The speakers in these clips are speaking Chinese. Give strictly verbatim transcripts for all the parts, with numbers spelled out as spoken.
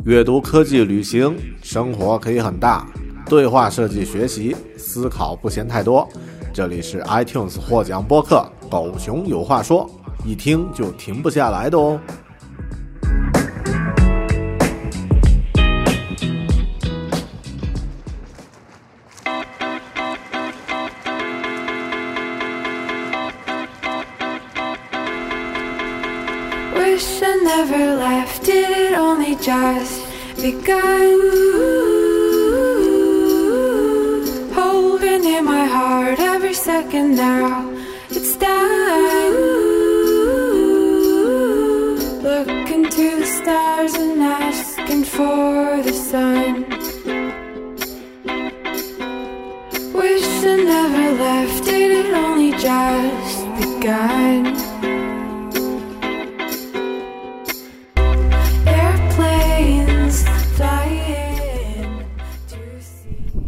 阅读、科技、旅行，生活可以很大。对话设计学习，思考不嫌太多。这里是 iTunes 获奖播客《狗熊有话说》，一听就停不下来的哦。 Wish I never left, did it only just begun? Holding in my heart every second now, it's done. Looking to the stars and asking for the sun. Wish I never left, did it only just begun?Airplanes flying to see.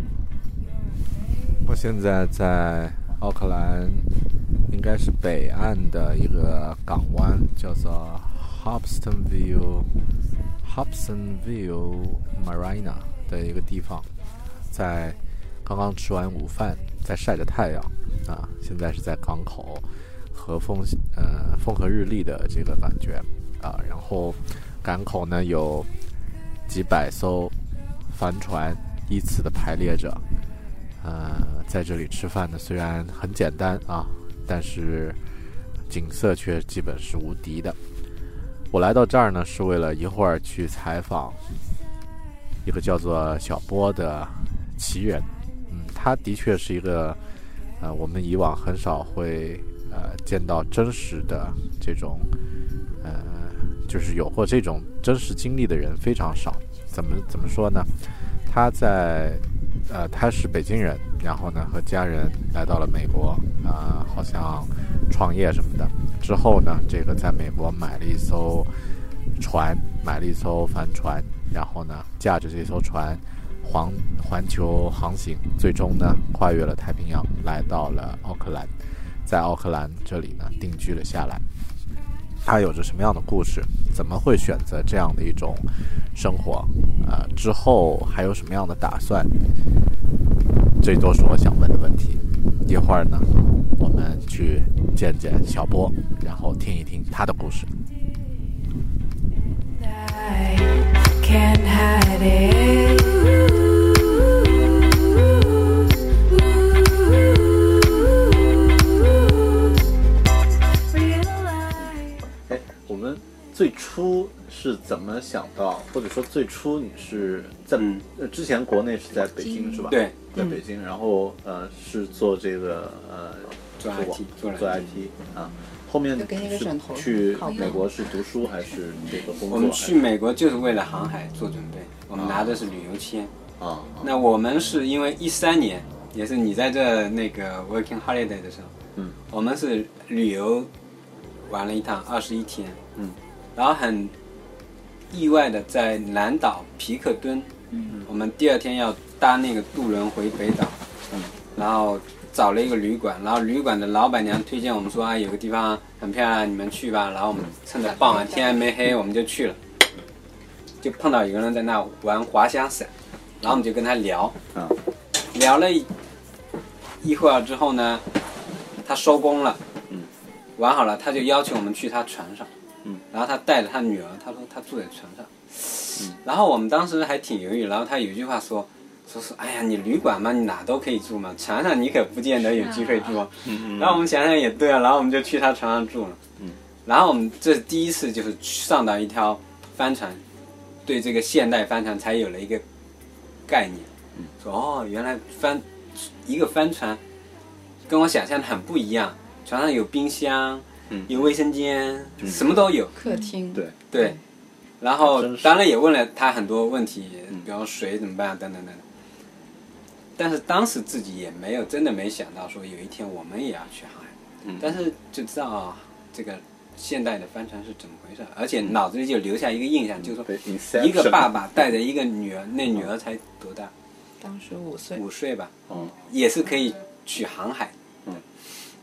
我现在在奥克兰，应该是北岸的一个港湾，叫做 Hobsonville Hobsonville Marina 的一个地方，在刚刚吃完午饭，在晒着太阳啊。现在是在港口，和风呃风和日丽的这个感觉啊。然后港口呢有几百艘帆船依次的排列着。呃，在这里吃饭呢，虽然很简单啊，但是景色却基本是无敌的。我来到这儿呢，是为了一会儿去采访一个叫做小波的奇人。嗯，他的确是一个呃，我们以往很少会呃见到真实的这种呃，就是有过这种真实经历的人非常少。怎么怎么说呢？他在。呃，他是北京人，然后呢和家人来到了美国，啊、呃，好像创业什么的。之后呢，这个在美国买了一艘船，买了一艘帆船，然后呢驾着这艘船环环球航行，最终呢跨越了太平洋，来到了奥克兰，在奥克兰这里呢定居了下来。他有着什么样的故事？怎么会选择这样的一种生活？呃，之后还有什么样的打算？这都是我想问的问题。一会儿呢，我们去见见小波，然后听一听他的故事。 I can't hide it. 最初是怎么想到，或者说最初你是在、嗯、之前国内是在北京是吧？ 对， 在北京，嗯、然后呃是做这个呃做 I T 做 I T 啊，后面是去美国是读书还是这个工作？ 我们去美国就是为了航海做准备，我们拿的是旅游签啊。 那我们是因为一三年，也是你在这那个 working holiday 的时候， 嗯， 我们是旅游玩了一趟二十一天， 嗯。 然后很意外的在南岛皮克敦，嗯，我们第二天要搭那个渡轮回北岛， 嗯， 然后找了一个旅馆，然后旅馆的老板娘推荐我们说啊，有个地方很漂亮，你们去吧。然后我们趁着傍晚天还没黑，我们就去了，就碰到有个人在那玩滑翔伞，然后我们就跟他聊， 嗯， 聊了一一会儿之后呢，他收工了， 嗯， 玩好了，他就邀请我们去他船上。 嗯， 然后他带着他女儿，他说他住在船上，嗯，然后我们当时还挺犹豫，然后他有一句话说，说是哎呀，你旅馆嘛，你哪都可以住嘛，船上你可不见得有机会住，嗯，然后我们想想也对啊，然后我们就去他船上住了，嗯，然后我们这第一次就是上到一条帆船，对这个现代帆船才有了一个概念，嗯，说哦，原来帆一个帆船跟我想象的很不一样，船上有冰箱。嗯，有卫生间、嗯，什么都有。 客厅。 对对，然后当然也问了他很多问题，比方水怎么办等等等等。但是当时自己也没有真的没想到说有一天我们也要去航海，嗯，但是就知道啊，这个现代的帆船是怎么回事，而且脑子里就留下一个印象，嗯、就是说一个爸爸带着一个女儿，那女儿才多大？ 当时五岁。 五岁吧， 嗯， 也是可以去航海。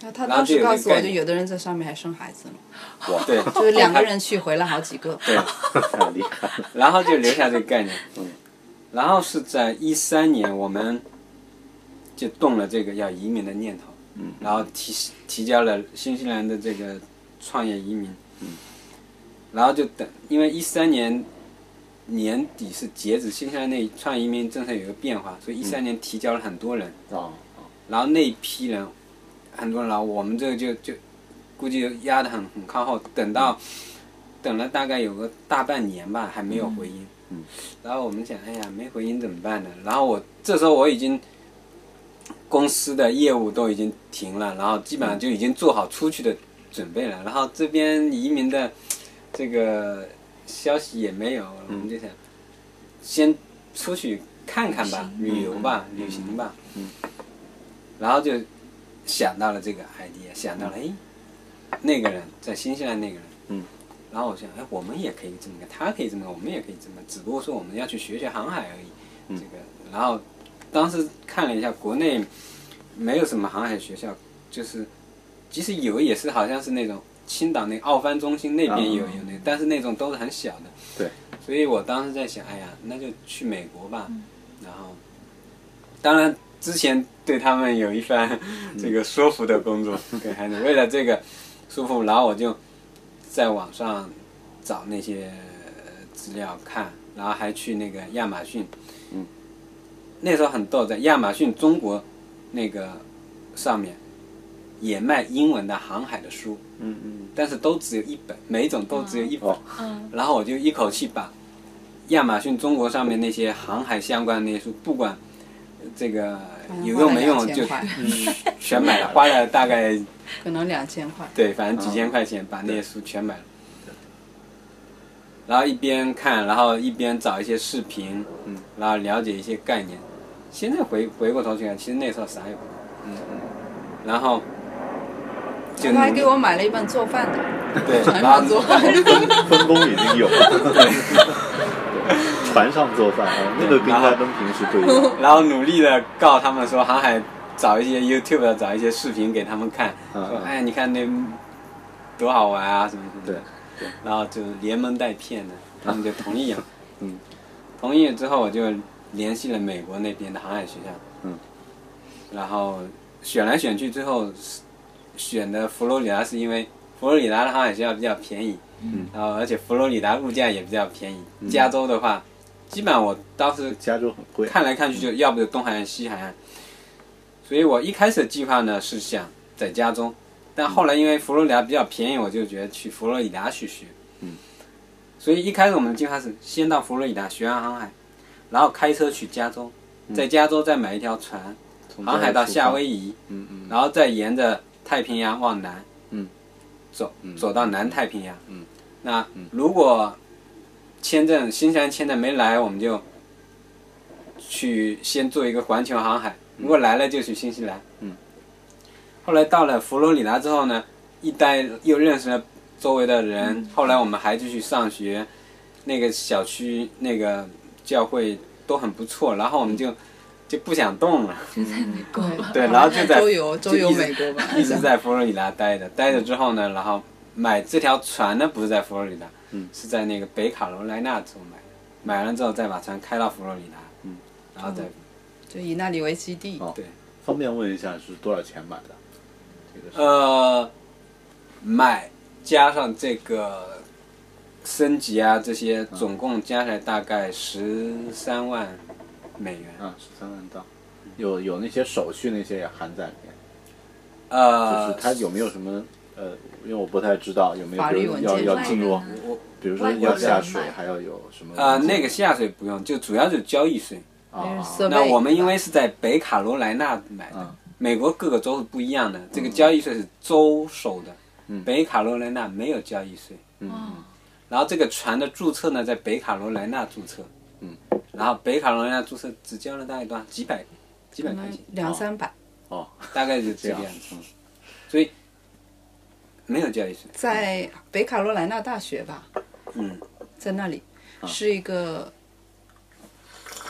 那他当时告诉我，就有的人在上面还生孩子了。 哇，对， 就是两个人去回来好几个。 对， 太厉害了。 然后就留下这个概念。嗯。然后是在一三年，我们就动了这个要移民的念头。嗯。然后提提交了新西兰的这个创业移民。嗯。然后就等，因为一三年年底是截止新西兰那创业移民政策有一个变化，所以一三年提交了很多人。 哦。 然后那一批人。很多人，然后我们这个就就估计压得很很靠后，等到等了大概有个大半年吧，还没有回音。 嗯。 然后我们想，哎呀，没回音怎么办呢？然后我这时候我已经公司的业务都已经停了，然后基本上就已经做好出去的准备了。然后这边移民的这个消息也没有，我们就想先出去看看吧，旅游吧，旅行吧。嗯。然后就。想到了这个 idea， 想到了哎，那个人在新西兰那个人，嗯，然后我想哎，我们也可以这么干，他可以这么干，我们也可以这么干，只不过说我们要去学学航海而已。嗯、这个，然后当时看了一下，国内没有什么航海学校，就是即使有也是好像是那种青岛那个奥帆中心那边有、啊、有那个，但是那种都是很小的。 对。 所以我当时在想，哎呀，那就去美国吧。嗯、然后，当然。之前对他们有一番这个说服的工作，给孩子为了这个说服，然后我就在网上找那些资料看，然后还去那个亚马逊，嗯，那时候很逗，在亚马逊中国那个上面也卖英文的航海的书，嗯嗯，但是都只有一本，每一种都只有一本，嗯，然后我就一口气把亚马逊中国上面那些航海相关的那些书，不管。这个有用没用就嗯全买了，花了大概可能两千块。 对，反正几千块钱把那些书全买了。然后一边看，然后一边找一些视频，嗯，然后了解一些概念。现在回回过头去看，其实那时候啥也不懂，嗯嗯。然后就他还给我买了一本做饭的， 对， 船上做饭的， 分工已经有了。对。船上做饭啊，那个跟他跟平时不一样。 然后努力的告他们说航海，找一些 YouTube 找一些视频给他们看，嗯、说哎你看那多好玩啊什么什么。 对对。 然后就连蒙带骗的，他们就同意了。嗯。同意了之后，我就联系了美国那边的航海学校。嗯。然后选来选去，最后选的佛罗里达是因为佛罗里达的航海学校比较便宜。嗯。然后而且佛罗里达物价也比较便宜。嗯、加州的话。基本上我当时加州很贵， 看来看去就要不就东海岸、西海岸，所以我一开始的计划呢是想在加州，但后来因为佛罗里达比较便宜，我就觉得去佛罗里达去学。嗯，所以一开始我们的计划是先到佛罗里达学完航海，然后开车去加州，在加州再买一条船，航海到夏威夷，嗯嗯，然后再沿着太平洋往南，嗯，走走到南太平洋，嗯，那如果签证新西兰签证没来，我们就去先做一个环球航海。如果来了就去新西兰。嗯。后来到了佛罗里达之后呢，一待又认识了周围的人。嗯、后来我们还继续上学，那个小区那个教会都很不错，然后我们就就不想动了。 就在美国吧。 对，然后就在周游周游美国吧， 一直在佛罗里达待着。待着之后呢，然后买这条船呢不是在佛罗里达。嗯，是在那个北卡罗来纳州买的，买了之后再把船开到佛罗里达，嗯，然后再， 就以那里为基地。 哦， 对。 方便问一下是多少钱买的？这个是呃，买加上这个升级啊这些，总共加起来大概十三万美元。 啊，十三万到，有有那些手续那些也含在里面。 呃， 就是它有没有什么？呃，因为我不太知道有没有比如要要进入，比如说要下水，还要有什么？ 呃，那个下水不用，就主要就是交易税。 啊， 那我们因为是在北卡罗来纳买的，嗯、美国各个州是不一样的，这个交易税是州收的，嗯、北卡罗来纳没有交易税。嗯，然后这个船的注册呢，在北卡罗来纳注册。嗯，然后北卡罗来纳注册只交了大概多少？几百，几百块钱， 两三百。 哦，大概就这个样子。所以。没有交易税， 在北卡罗来纳大学吧， 嗯， 在那里是一个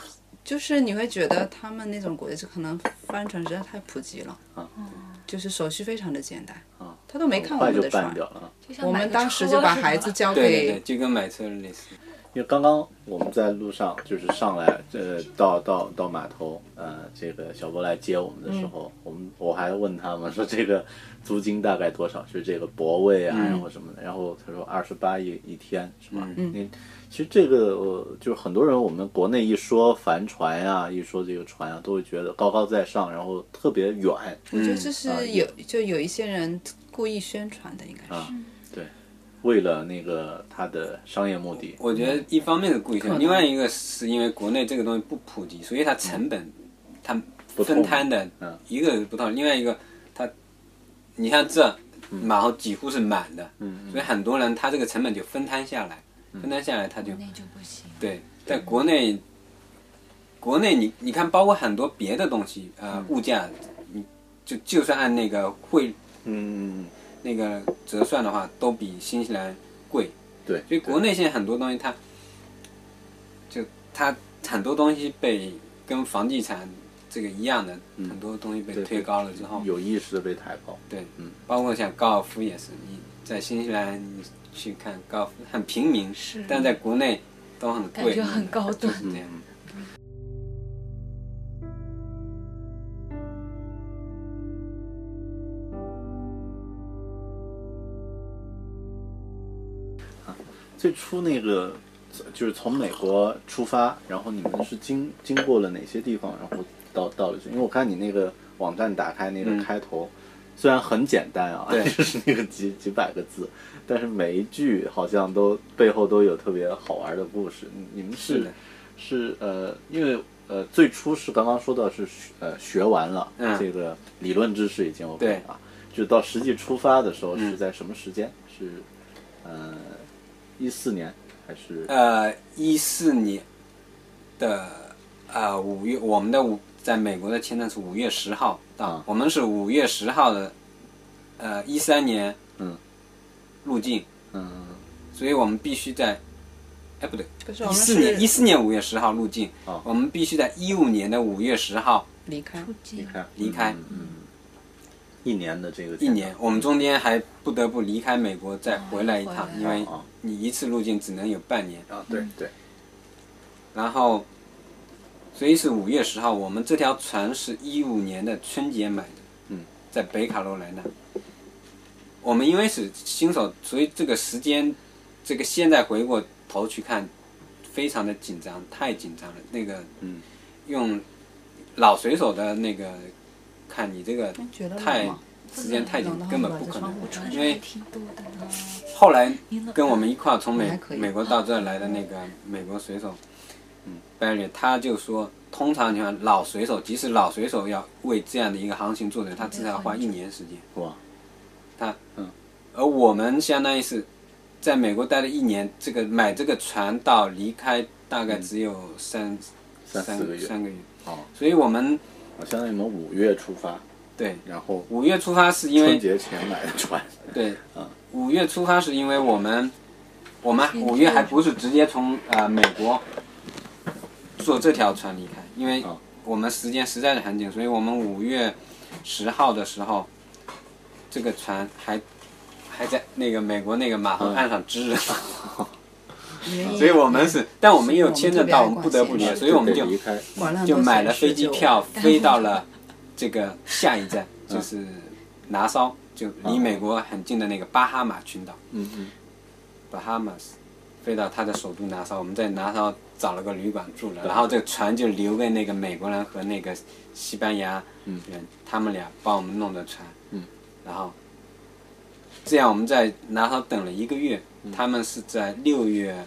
就是你会觉得他们那种国家可能帆船实在太普及了， 啊， 就是手续非常的简单， 啊， 他都没看我们的船，我们当时就把孩子交给， 对对对，就跟买车类似。 因为刚刚我们在路上就是上来，呃，到到到码头，呃，这个小波来接我们的时候，嗯、我们我还问他们说这个租金大概多少，是这个泊位啊，嗯、然后什么的，然后他说二十八一一天是吧？ 嗯， 你其实这个呃，就是很多人我们国内一说帆船啊，一说这个船啊，都会觉得高高在上，然后特别远。 我觉得这是有、嗯、就有一些人故意宣传的，应该是。 啊对，为了那个它的商业目的， 我觉得一方面是故意宣传，另外一个是因为国内这个东西不普及，所以它成本、嗯、它分摊的一个不同，另外一个它，你看这码头几乎是满的，嗯、所以很多人他这个成本就分摊下来，嗯、分摊下来他就， 就不行对，在国内，国内你你看，包括很多别的东西，呃，物价，你就就算按那个汇， 嗯。 那个折算的话，都比新西兰贵。 对， 所以国内现在很多东西它，就它很多东西被跟房地产这个一样的，嗯、很多东西被推高了之后， 有意识的被抬高。 对，嗯，包括像高尔夫也是，你在新西兰你去看高尔夫很平民， 是， 但在国内都很贵， 感觉很高端， 就是这样。嗯最初那个就是从美国出发，然后你们是经经过了哪些地方，然后到到了这？因为我看你那个网站打开那个开头，嗯、虽然很简单啊，就是那个几几百个字，但是每一句好像都背后都有特别好玩的故事。你们是 是, 是呃，因为呃最初是刚刚说到是呃学完了、嗯、这个理论知识已经 OK 了，就到实际出发的时候是在什么时间？嗯、是呃。一四年还是呃一四年的呃五月，我们的五在美国的签证是五月十号到，啊、我们是五月十号的，呃一三年嗯入境， 嗯， 所以我们必须在，哎不对，一四年一四年五月十号入境， 啊、 我们必须在一五年的五月十号离开离开离开， 嗯。嗯一年的这个一年，我们中间还不得不离开美国再回来一趟，因为你一次入境只能有半年啊。对对。 然后，所以是五月十号，我们这条船是一五年的春节买的， 嗯， 在北卡罗来纳。我们因为是新手，所以这个时间，这个现在回过头去看，非常的紧张，太紧张了。那个， 嗯， 用老水手的那个。看你这个太时间太紧，根本不可能。因为后来跟我们一块从美美国到这儿来的那个美国水手，嗯 ，Barry 他就说，通常情况老水手，即使老水手要为这样的一个航行做的，他至少要花一年时间。 哇， 他嗯， 而我们相当于是在美国待了一年，这个买这个船到离开大概只有三三四个月， 三个月。 哦， 所以我们。 相当于我们五月出发， 对， 然后五月出发是因为春节前买的船， 对， 嗯， 五月出发是因为我们，我们五月还不是直接从呃美国坐这条船离开，因为我们时间实在是很紧，所以我们五月十号的时候，这个船还还在那个美国那个码头岸上支着。嗯所以我们是，但我们又签证到，我们不得不离开，所以我们就就买了飞机票，飞到了这个下一站，就是拿骚，就离美国很近的那个巴哈马群岛。 嗯嗯。 巴哈马斯，飞到它的首都拿骚，我们在拿骚找了个旅馆住了，然后这个船就留给那个美国人和那个西班牙人，他们俩帮我们弄的船。 嗯。 然后，这样我们在拿骚等了一个月。他们是在六月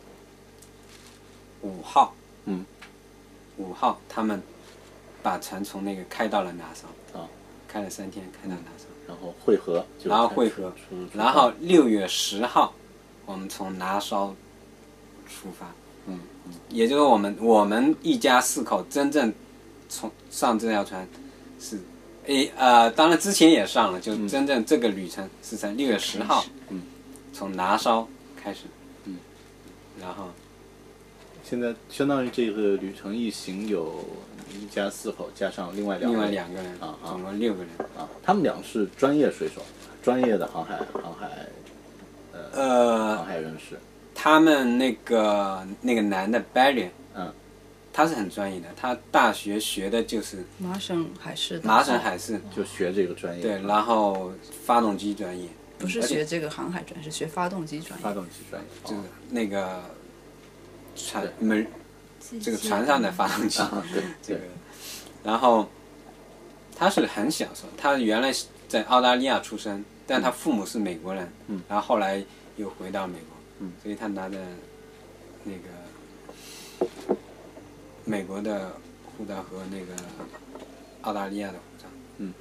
五号， 嗯， 五号他们把船从那个开到了拿骚， 啊， 开了三天，开到拿骚， 然后汇合， 然后汇合，然后六月十号，我们从拿骚出发， 嗯嗯， 也就是我们我们一家四口真正从上这条船是，诶呃，当然之前也上了，就真正这个旅程是在六月十号， 嗯。 从拿骚开始， 嗯， 然后现在相当于这个旅程一行有一家四口加上另外两另个外两个人啊啊总共六个人。 啊，他们俩是专业水手，专业的航海航海航呃， 海人士。 他们那个那个男的 Barry， 嗯， 他是很专业的，他大学学的就是麻省海事的， 麻省海事， 就学这个专业。 对，然后发动机专业， 不是学这个航海专业，是学发动机专业。 发动机专业， 就是哦那个船门这个船上的发动机， 啊对这个，然后他是很小时候，他原来是在澳大利亚出生，但他父母是美国人， 嗯然后后来又回到美国， 嗯所以他拿着那个美国的护照和那个澳大利亚的护照， 嗯，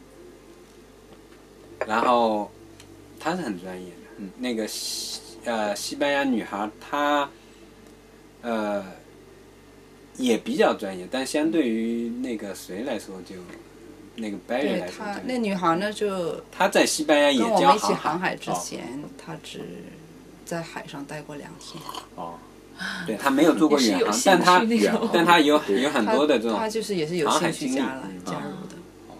然后他是很专业的， 嗯那个西呃西班牙女孩她呃也比较专业，但相对于那个谁来说就那个 Barry 对来说就， 他那女孩呢，就她在西班牙也跟我教们一起航航海， 海之前，她只在海上待过两天。 哦， 对她没有做过也是远航， 有兴但她趣那种但她有对有很她多的这种她就是也是有航海经历兴趣加来嗯加入的。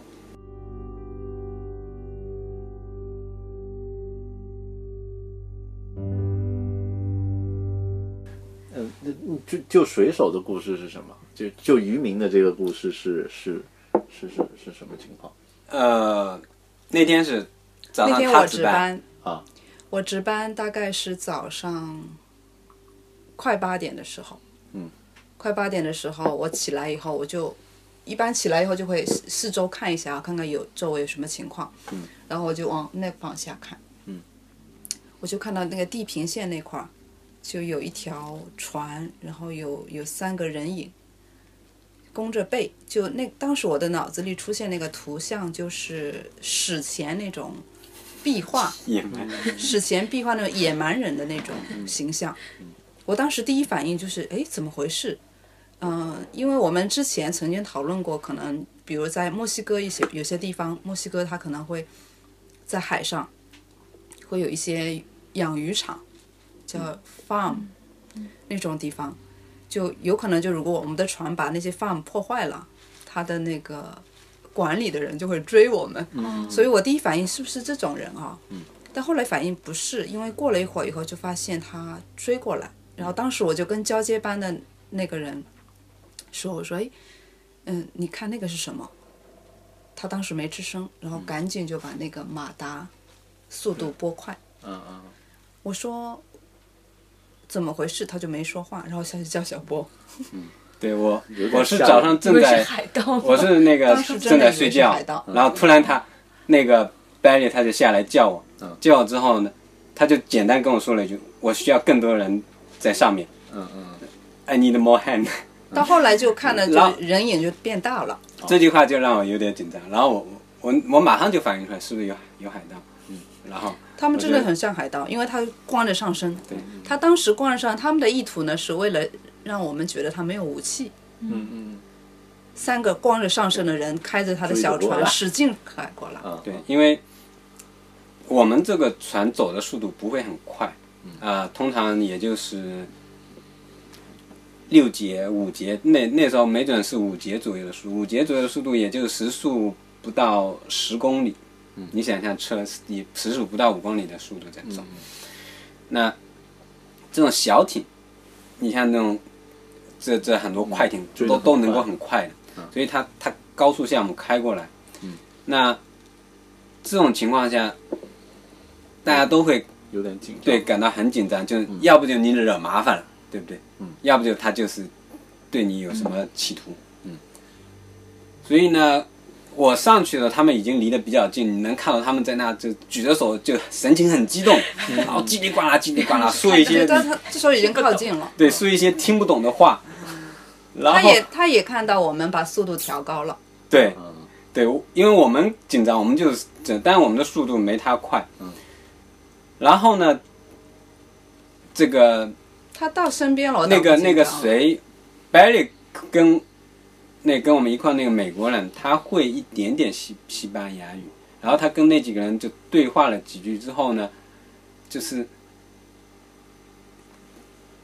嗯，那那就就水手的故事是什么？就就渔民的这个故事是是是是是什么情况？ 呃那天是早上那天我她值班， 值班啊， 我值班大概是早上快八点的时候， 嗯， 快八点的时候我起来以后，我就一般起来以后就会四四周看一下，看看有周围有什么情况， 嗯， 然后我就往那往下看， 嗯， 我就看到那个地平线那块儿就有一条船，然后有有三个人影。弓着背，就那当时我的脑子里出现那个图像，就是史前那种壁画， 野蛮， 史前壁画那种野蛮人的那种形象。我当时第一反应就是，哎，怎么回事？嗯、因为我们之前曾经讨论过，可能比如在墨西哥一些有些地方，墨西哥它可能会在海上会有一些养鱼场，叫 farm、那种地方。就有可能，就如果我们的船把那些 farm 破坏了，他的那个管理的人就会追我们。 嗯所以我第一反应是不是这种人啊？ 嗯但后来反应不是，因为过了一会儿以后就发现他追过来，然后当时我就跟交接班的那个人说：“我说，哎，嗯，你看那个是什么？”他当时没吱声，然后赶紧就把那个马达速度拨快。 嗯嗯我说怎么回事？他就没说话，然后下去叫小波。 对我有点我是吓人早上正以为是在海盗吗？ 我是那个当时真正的以为是在睡觉海盗， 然后突然他那个 Barry 他就下来叫我， 嗯叫我之后呢，他就简单跟我说了一句：“我需要更多人在上面嗯嗯， ，I need more hand。 到后来就看了， 然后就人影就变大了。” 这句话就让我有点紧张，然后我我我马上就反应出来是不是有有海盗，嗯，然后他们真的很像海盗，因为他光着上身。 对， 他当时光着上，他们的意图呢是为了让我们觉得他没有武器。 嗯嗯三个光着上身的人开着他的小追着过来船使劲开过来。 嗯， 对，因为我们这个船走的速度不会很快，啊、通常也就是六节、五节，那那时候没准是五节左右的速度，五节左右的速度也就时速不到十公里。你想象车以时速不到五公里的速度在走，那这种小艇，你像那种这这很多快艇追得很都都能够快很快的， 嗯所以它它高速项目开过来，那这种情况下，大家都会有点紧张。 对感到很紧张，就是要不就你惹麻烦了，对不对？ 嗯要不就他就是对你有什么企图。 嗯所以呢，我上去了，他们已经离得比较近，你能看到他们在那就举着手，就神情很激动，然后叽里呱啦叽里呱啦说一些但他这时候已经靠近了， 对说一些听不懂的话，然后他也他也看到我们把速度调高了。 对嗯对，因为我们紧张，我们就是这，但我们的速度没他快。 嗯。 然后呢，这个他到身边了，我那个那个倒不紧张了， 谁，Barry 跟那跟我们一块那个美国人，他会一点点西西班牙语，然后他跟那几个人就对话了几句之后呢，就是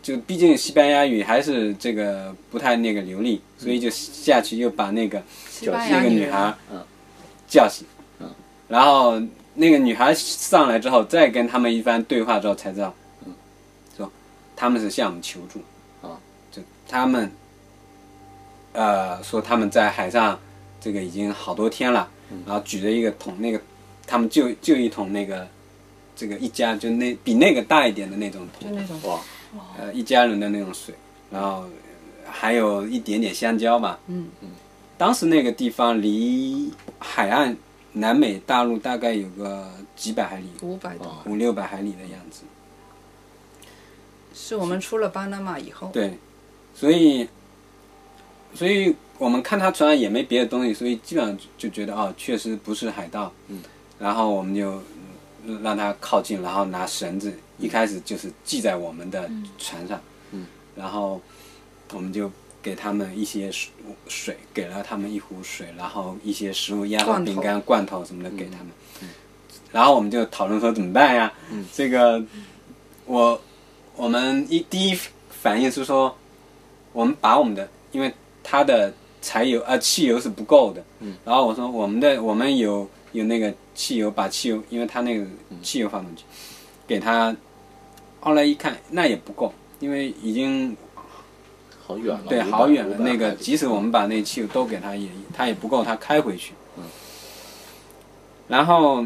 就毕竟西班牙语还是这个不太那个流利，所以就下去又把那个西班那个牙女人女孩嗯叫醒， 嗯， 然后那个女孩上来之后，再跟他们一番对话之后，才知道， 嗯， 说他们是向我们求助， 啊， 就他们，呃，说他们在海上这个已经好多天了， 嗯然后举着一个桶，那个他们就就一桶那个这个一家就那比那个大一点的那种桶， 就那种哇， 呃，一家人的那种水，然后还有一点点香蕉吧。 嗯嗯。当时那个地方离海岸南美大陆大概有个几百海里， 五百多， 五六百海里的样子。 是我们出了巴拿马以后， 对，所以，所以我们看他船上也没别的东西，所以基本上就觉得哦，确实不是海盗。 嗯。 然后我们就嗯让他靠近，然后拿绳子，一开始就是系在我们的船上。 嗯。 然后我们就给他们一些水，水给了他们一壶水，然后一些食物，鸭罐头肉、饼干、罐头什么的给他们。 嗯然后我们就讨论说怎么办呀？ 嗯这个我我们一第一反应是说，我们把我们的，因为它的柴油啊、呃、汽油是不够的。 嗯。 然后我说我们的我们有有那个汽油，把汽油，因为它那个汽油发动机，给他。后来一看那也不够，因为已经好远了， 对， 五百好远了。 五百那个海里即使我们把那个汽油都给他，也他也不够，他开回去。 嗯。 然后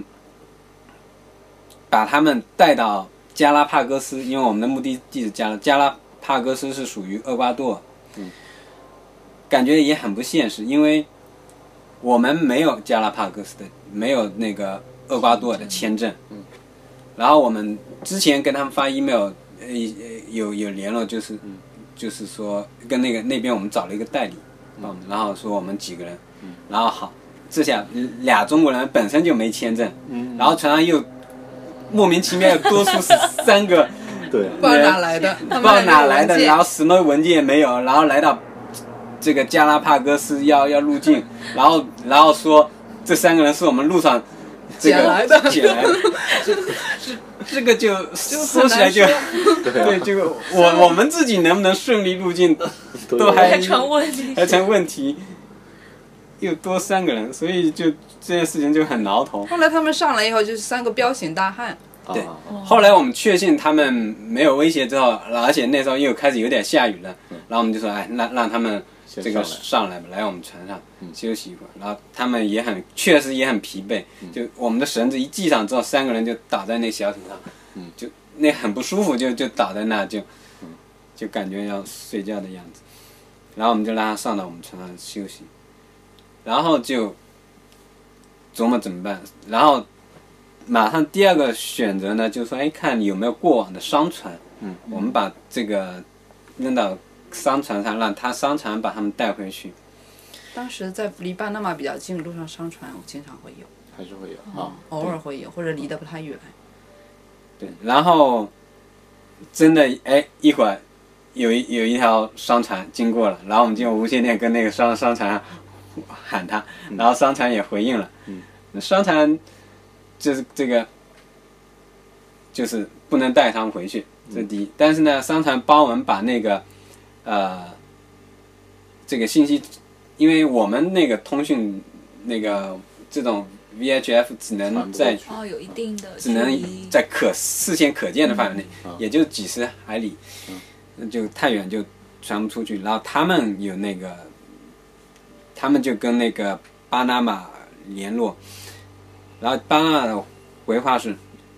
把他们带到加拉帕戈斯，因为我们的目的地是加拉加拉帕戈斯是属于厄瓜多尔。 嗯。 感觉也很不现实，因为我们没有加拉帕戈斯的，没有那个厄瓜多尔的签证。 嗯。 然后我们之前跟他们发 email， 呃，有有联络，就是、 嗯、 就是说跟那个那边我们找了一个代理，嗯，然后说我们几个人，嗯，然后好，这下俩中国人本身就没签证， 嗯， 然后船上又莫名其妙又多出三个， 对， 不知道哪来的， 不知道哪来的，然后什么文件也没有，然后来到这个加拉帕戈斯要要入境，然后然后说这三个人是我们路上这个捡来的， 捡来的，这这这个就说起来就对，这个我我们自己能不能顺利入境都还还成问题， 还成问题，又多三个人，所以就这件事情就很挠头。 后来他们上来以后就是三个彪形大汉， 对啊， 后来我们确信他们没有威胁之后，而且那时候又开始有点下雨了，然后我们就说，哎，让让他们这个上来吧，来我们船上休息一会儿。然后他们也很，确实也很疲惫，就我们的绳子一系上之后，三个人就倒在那小艇上，就那很不舒服，就就倒在那，就就感觉要睡觉的样子。然后我们就让他上到我们船上休息，然后就琢磨怎么办，然后。马上第二个选择呢，就是说，哎，看有没有过往的商船， 嗯， 我们把这个扔到商船上，让他商船把他们带回去。 当时在离巴拿马比较近，路上商船我经常会有， 还是会有啊， 偶尔会有，或者离得不太远。 对，然后真的，哎，一会儿有一有一条商船经过了，然后我们就用无线电跟那个商商船喊他，然后商船也回应了， 嗯， 商船。就是这个，就是不能带他们回去，这是第一。但是呢，商船帮我们把那个，呃，这个信息，因为我们那个通讯那个这种 V H F 只能在哦有一定的只能在可视线可见的范围内， 嗯、 也就几十海里，嗯、就太远就传不出去。然后他们有那个，他们就跟那个巴拿马联络。然后巴拿马的回话是，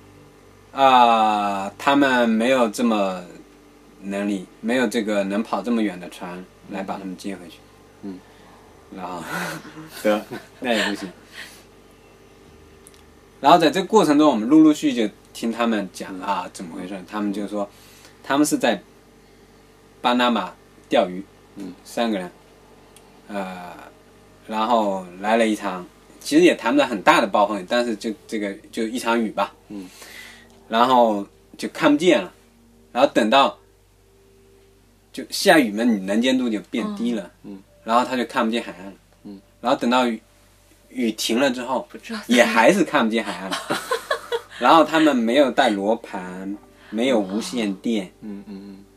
啊、呃，他们没有这么能力，没有这个能跑这么远的船来把他们接回去。 嗯， 然后得那也不行。然后在这个过程中，我们陆陆续续就听他们讲啊怎么回事，他们就说他们是在巴拿马钓鱼， 嗯， 三个人，呃，然后来了一场。其实也谈不了很大的暴风雨，但是就这个就一场雨吧， 嗯， 然后就看不见了，然后等到就下雨嘛，你能见度就变低了， 嗯， 然后他就看不见海岸了， 嗯， 然后等到雨雨停了之后，也还是看不见海岸了，然后他们没有带罗盘，没有无线电， 嗯嗯嗯，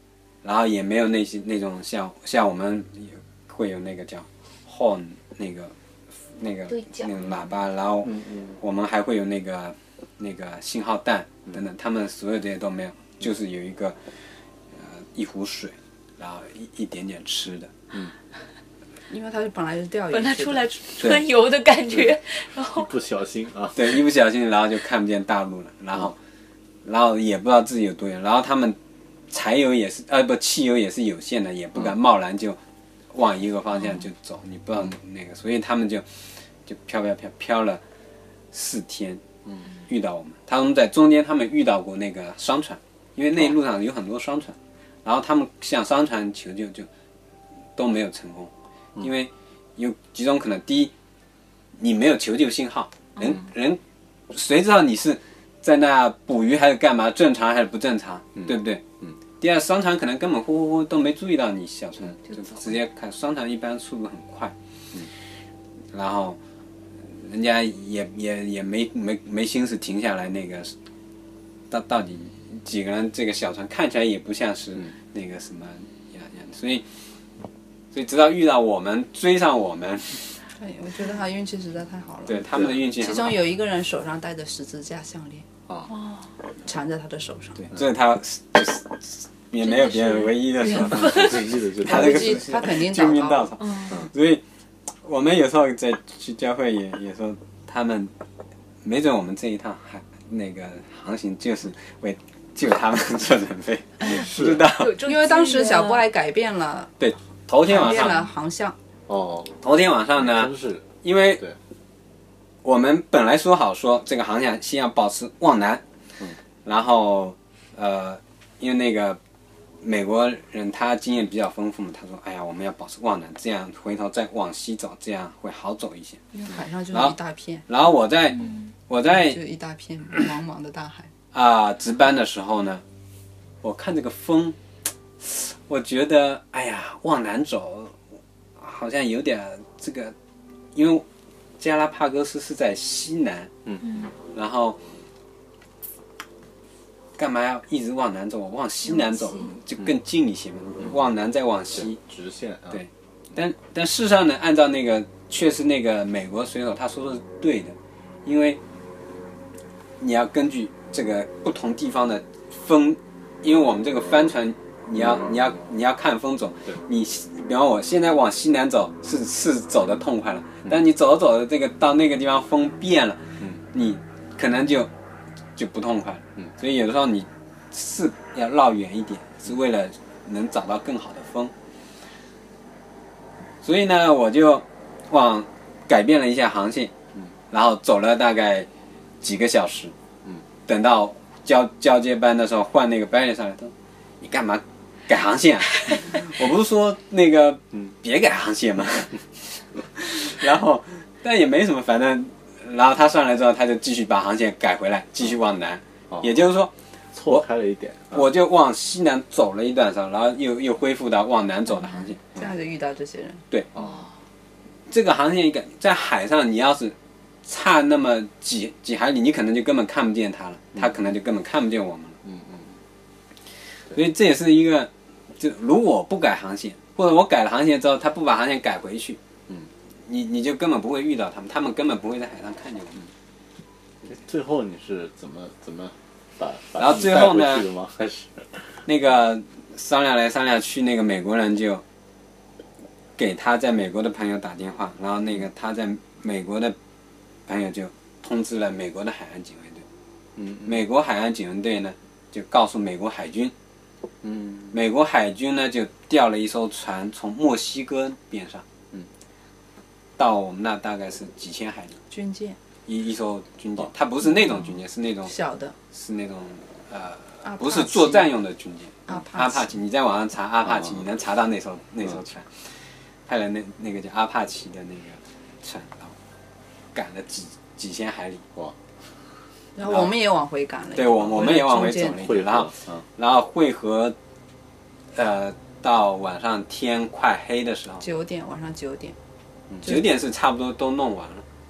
然后也没有那些那种像像我们也会有那个叫 horn 那个那个对讲那种喇叭，然后我们还会有那个那个信号弹等等，他们所有这些都没有，就是有一个呃一壶水，然后一一点点吃的。 因为他本来是钓鱼去的， 本来出来春游的感觉，然后不小心啊， 对，一不小心然后就看不见大陆了，然后然后也不知道自己有多远，然后他们柴油也是呃不汽油也是有限的，也不敢贸然就往一个方向就走，你不知道那个，所以他们就就飘飘飘飘了四天，嗯，遇到我们，他们在中间他们遇到过那个商船，因为那路上有很多商船，然后他们向商船求救就都没有成功，因为有几种可能，第一，你没有求救信号，人人谁知道你是在那捕鱼还是干嘛，正常还是不正常，对不对？嗯。第二，商船可能根本呼呼呼都没注意到你小船，就直接看。商船一般速度很快，嗯，然后人家也也也没没没心思停下来。那个到到底几个人，这个小船看起来也不像是那个什么样样，所以所以直到遇到我们追上我们， 对，我觉得他运气实在太好了。 对他们的运气很好。 其中有一个人手上戴着十字架项链， 啊， 缠在他的手上。 对，这是他也没有别人唯一的手上， 唯一的就他这个估计他肯定救命找到稻草。所以我们有时候在去教会也也说，他们没准我们这一趟还那个航行就是为救他们做准备，不知道。 因为当时小布还改变了， 对，头天晚改变了上， 航向。 哦， 头天晚上呢真，是因为对我们本来说好说这个航向先要保持往南，然后呃，因为那个美国人他经验比较丰富嘛，他说：“哎呀，我们要保持往南，这样回头再往西走，这样会好走一些。 因为海上就是然后一大片，” 然后我在我在就一大片茫茫的大海。 啊、值班的时候呢，我看这个风，我觉得哎呀，往南走好像有点这个，因为加拉帕戈斯是在西南， 嗯， 然后干嘛要一直往南走？往西南走就更近一些嘛，往南再往西。 直线啊， 对但但事实上呢，按照那个确实那个美国水手他说的是对的，因为你要根据这个不同地方的风，因为我们这个帆船，你要你要你要看风走，你比方我现在往西南走是是走的痛快了，但你走着走着这个到那个地方风变了，你可能就就不痛快了，所以有的时候你是要绕远一点，是为了能找到更好的风。所以呢，我就往改变了一下航线，然后走了大概几个小时，等到交交接班的时候换那个班里上来，他说：“你干嘛改航线啊？”我不是说那个别改航线吗？然后但也没什么，反正然后他上来之后，他就继续把航线改回来，继续往南，也就是说错开了一点， 我就往西南走了一段上，然后又又恢复到往南走的航线。 这样就遇到这些人。 对，这个航线一改，在海上你要是差那么几几海里，你可能就根本看不见它了，它可能就根本看不见我们了。 嗯嗯。 所以这也是一个，就如果我不改航线，或者我改了航线之后，他不把航线改回去， 嗯， 你你就根本不会遇到他们，他们根本不会在海上看见我们。 最后你是怎么怎么把把然后最后呢带回去的吗？还是那个商量来商量去，那个美国人就给他在美国的朋友打电话，然后那个他在美国的朋友就通知了美国的海岸警卫队， 嗯美国海岸警卫队呢就告诉美国海军， 嗯美国海军呢就调了一艘船从墨西哥边上， 嗯， 到我们那大概是几千海里， 军舰一一艘军舰，它不是那种军舰，是那种小的， 是那种呃阿帕奇不是作战用的军舰， 阿帕奇阿帕奇，你在网上查阿帕奇， 哦你能查到那艘那艘船，派了那那个叫阿帕奇的那个船，然后赶了几几千海里， 哇， 然后我们也往回赶了。 对我我们也往回走中间会了一点，然后啊然后汇合，呃，到晚上天快黑的时候， 九点，晚上九点， 九点是差不多都弄完了，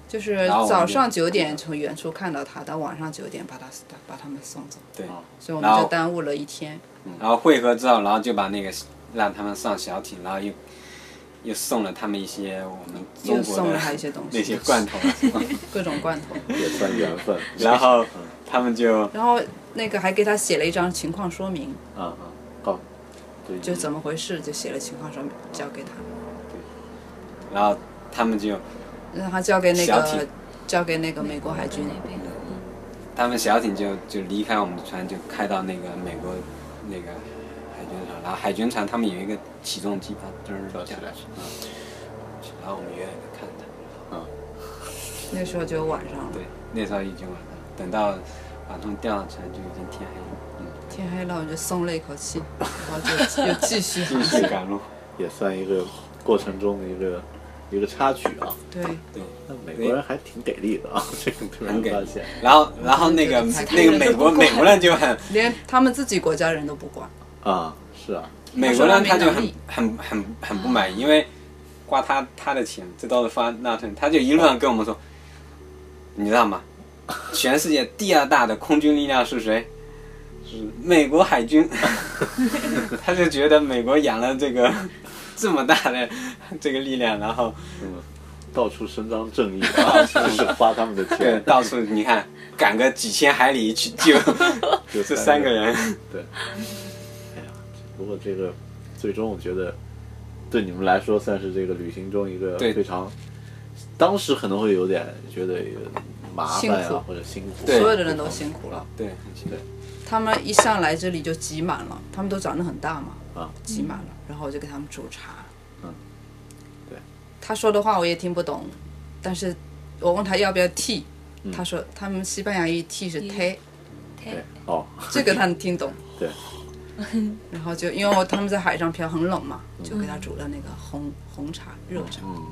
就是然后我们就早上九点从远处看到他，到晚上九点把他把他们送走， 对， 所以我们然后就耽误了一天。 然后汇合之后，然后就把那个让他们上小艇，然后又又送了他们一些我们中国又送了的他一些东西， 那些罐头， 各种罐头。 也算缘分。 然后他们就然后那个还给他写了一张情况说明， 啊啊，告，对， 就怎么回事，就写了情况说明交给他， 然后他们就让他交给那小艇个交给那个美国海军。 他们小艇就就离开我们的船，就开到那个美国那个海军船，然后海军船他们有一个起重机，把噔儿掉下来，然后我们远远的看他， 啊， 那时候就晚上了， 对，那时候已经晚上，等到把他们吊上船就已经天黑了， 天黑了我就松了一口气，然后就又继续继续赶路。 也算一个过程中的一个一个插曲啊。 对， 对， 那美国人还挺给力的啊，这个突然很给发现。 然后然后那个太那个美国美国人就很连他们自己国家人都不管。 啊，是啊， 美国人他就很他说他没能力很很很不满意，因为花他他的钱，这都是花纳税人，他就一路上跟我们说，你知道吗？全世界第二大的空军力量是谁？是美国海军。他就觉得美国养了这个这么大的这个力量，然后嗯，到处伸张正义啊，就是花他们的对钱。 到处你看赶个几千海里去救就这三个人。 对，哎呀，不过这个最终我觉得对你们来说算是这个旅行中一个对非常，当时可能会有点觉得麻烦辛苦啊或者辛苦， 对所有的人都辛苦了。 对，很辛苦。 他们一上来这里就挤满了，他们都长得很大嘛， 啊， 挤满了，然后我就给他们煮茶。 嗯，对。 他说的话我也听不懂，但是我问他要不要 tea，、 嗯他说他们西班牙语 tea 是 te， 对，哦， 这个他能听懂。 对， 然后就因为我他们在海上漂很冷嘛，就给他煮了那个红红茶热茶。 嗯。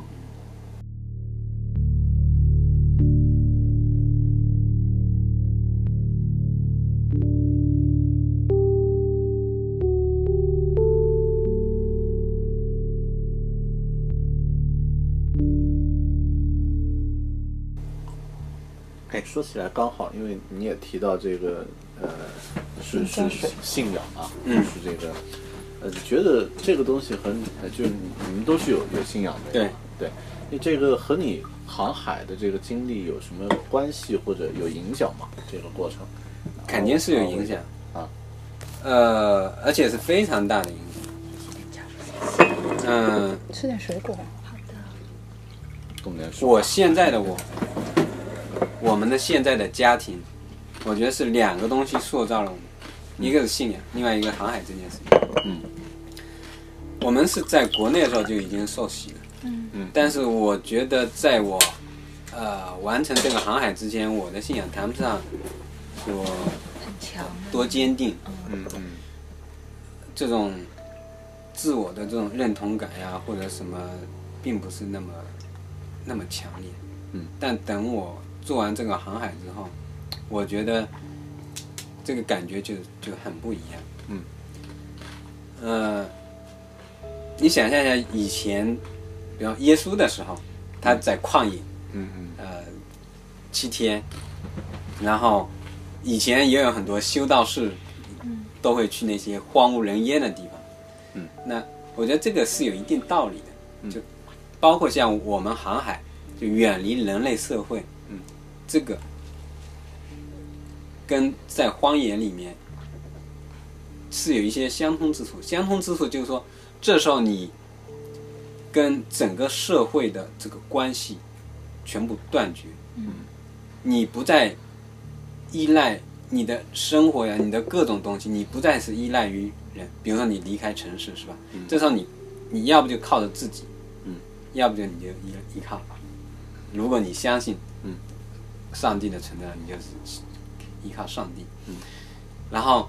哎，说起来刚好，因为你也提到这个，呃，是是信仰啊， 嗯是这个，呃，你觉得这个东西和呃就是你们都是有有信仰的， 对对，你这个和你航海的这个经历有什么关系或者有影响吗？这个过程肯定是有影响啊， 呃，而且是非常大的影响。嗯， 吃点水果。 重点是我现在的我，我们的现在的家庭，我觉得是两个东西塑造了我们，一个是信仰，另外一个航海这件事情。 嗯， 我们是在国内的时候就已经受洗了， 嗯嗯但是我觉得在我呃完成这个航海之前，我的信仰谈不上多很强。 多坚定， 嗯嗯这种自我的这种认同感呀，或者什么，并不是那么那么强烈。 嗯， 但等我做完这个航海之后，我觉得这个感觉就就很不一样。 嗯， 呃，你想象一下以前，比方耶稣的时候，他在旷野， 嗯嗯呃，七天，然后以前也有很多修道士，都会去那些荒无人烟的地方。 嗯， 那我觉得这个是有一定道理的， 嗯就包括像我们航海，就远离人类社会， 嗯， 这个跟在荒野里面是有一些相通之处。相通之处就是说，这时候你跟整个社会的这个关系全部断绝， 嗯， 你不再依赖你的生活呀，你的各种东西，你不再是依赖于人。比如说你离开城市，是吧？ 嗯这时候你你要不就靠着自己， 嗯， 要不就你就依依靠。如果你相信， 嗯， 上帝的存在，你就是依靠上帝， 嗯， 然后